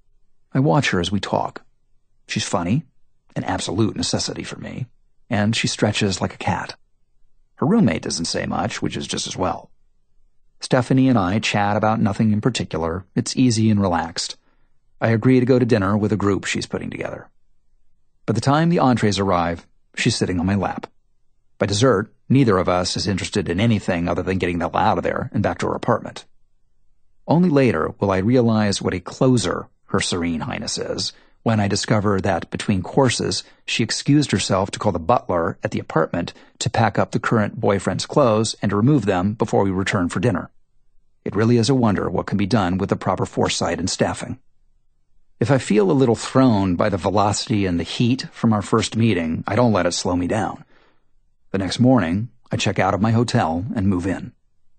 I watch her as we talk. She's funny, an absolute necessity for me, and she stretches like a cat. Her roommate doesn't say much, which is just as well. Stephanie and I chat about nothing in particular. It's easy and relaxed. I agree to go to dinner with a group she's putting together. By the time the entrees arrive, she's sitting on my lap. By dessert, neither of us is interested in anything other than getting the hell out of there and back to her apartment. Only later will I realize what a closer Her Serene Highness is, when I discover that between courses she excused herself to call the butler at the apartment to pack up the current boyfriend's clothes and to remove them before we return for dinner. It really is a wonder what can be done with the proper foresight and staffing. If I feel a little thrown by the velocity and the heat from our first meeting, I don't let it slow me down. The next morning, I check out of my hotel and move in.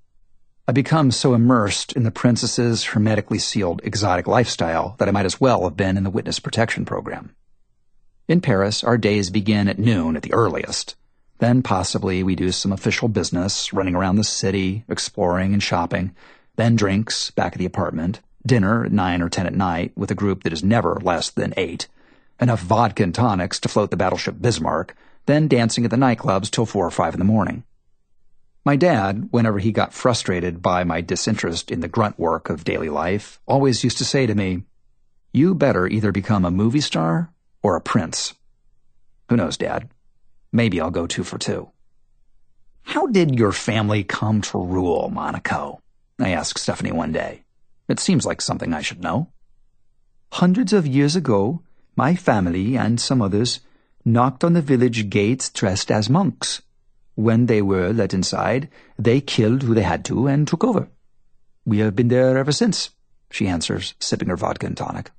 I become so immersed in the princess's hermetically sealed exotic lifestyle that I might as well have been in the witness protection program. In Paris, our days begin at noon at the earliest. Then possibly we do some official business, running around the city, exploring and shopping, then drinks back at the apartment, dinner at 9 or 10 at night with a group that is never less than 8, enough vodka and tonics to float the battleship Bismarck, then dancing at the nightclubs till 4 or 5 in the morning. My dad, whenever he got frustrated by my disinterest in the grunt work of daily life, always used to say to me, "You better either become a movie star or a prince." Who knows, Dad? Maybe I'll go 2 for 2. How did your family come to rule Monaco? I asked Stephanie one day. It seems like something I should know. Hundreds of years ago, my family and some others knocked on the village gates dressed as monks. When they were let inside, they killed who they had to and took over. We have been there ever since, she answers, sipping her vodka and tonic.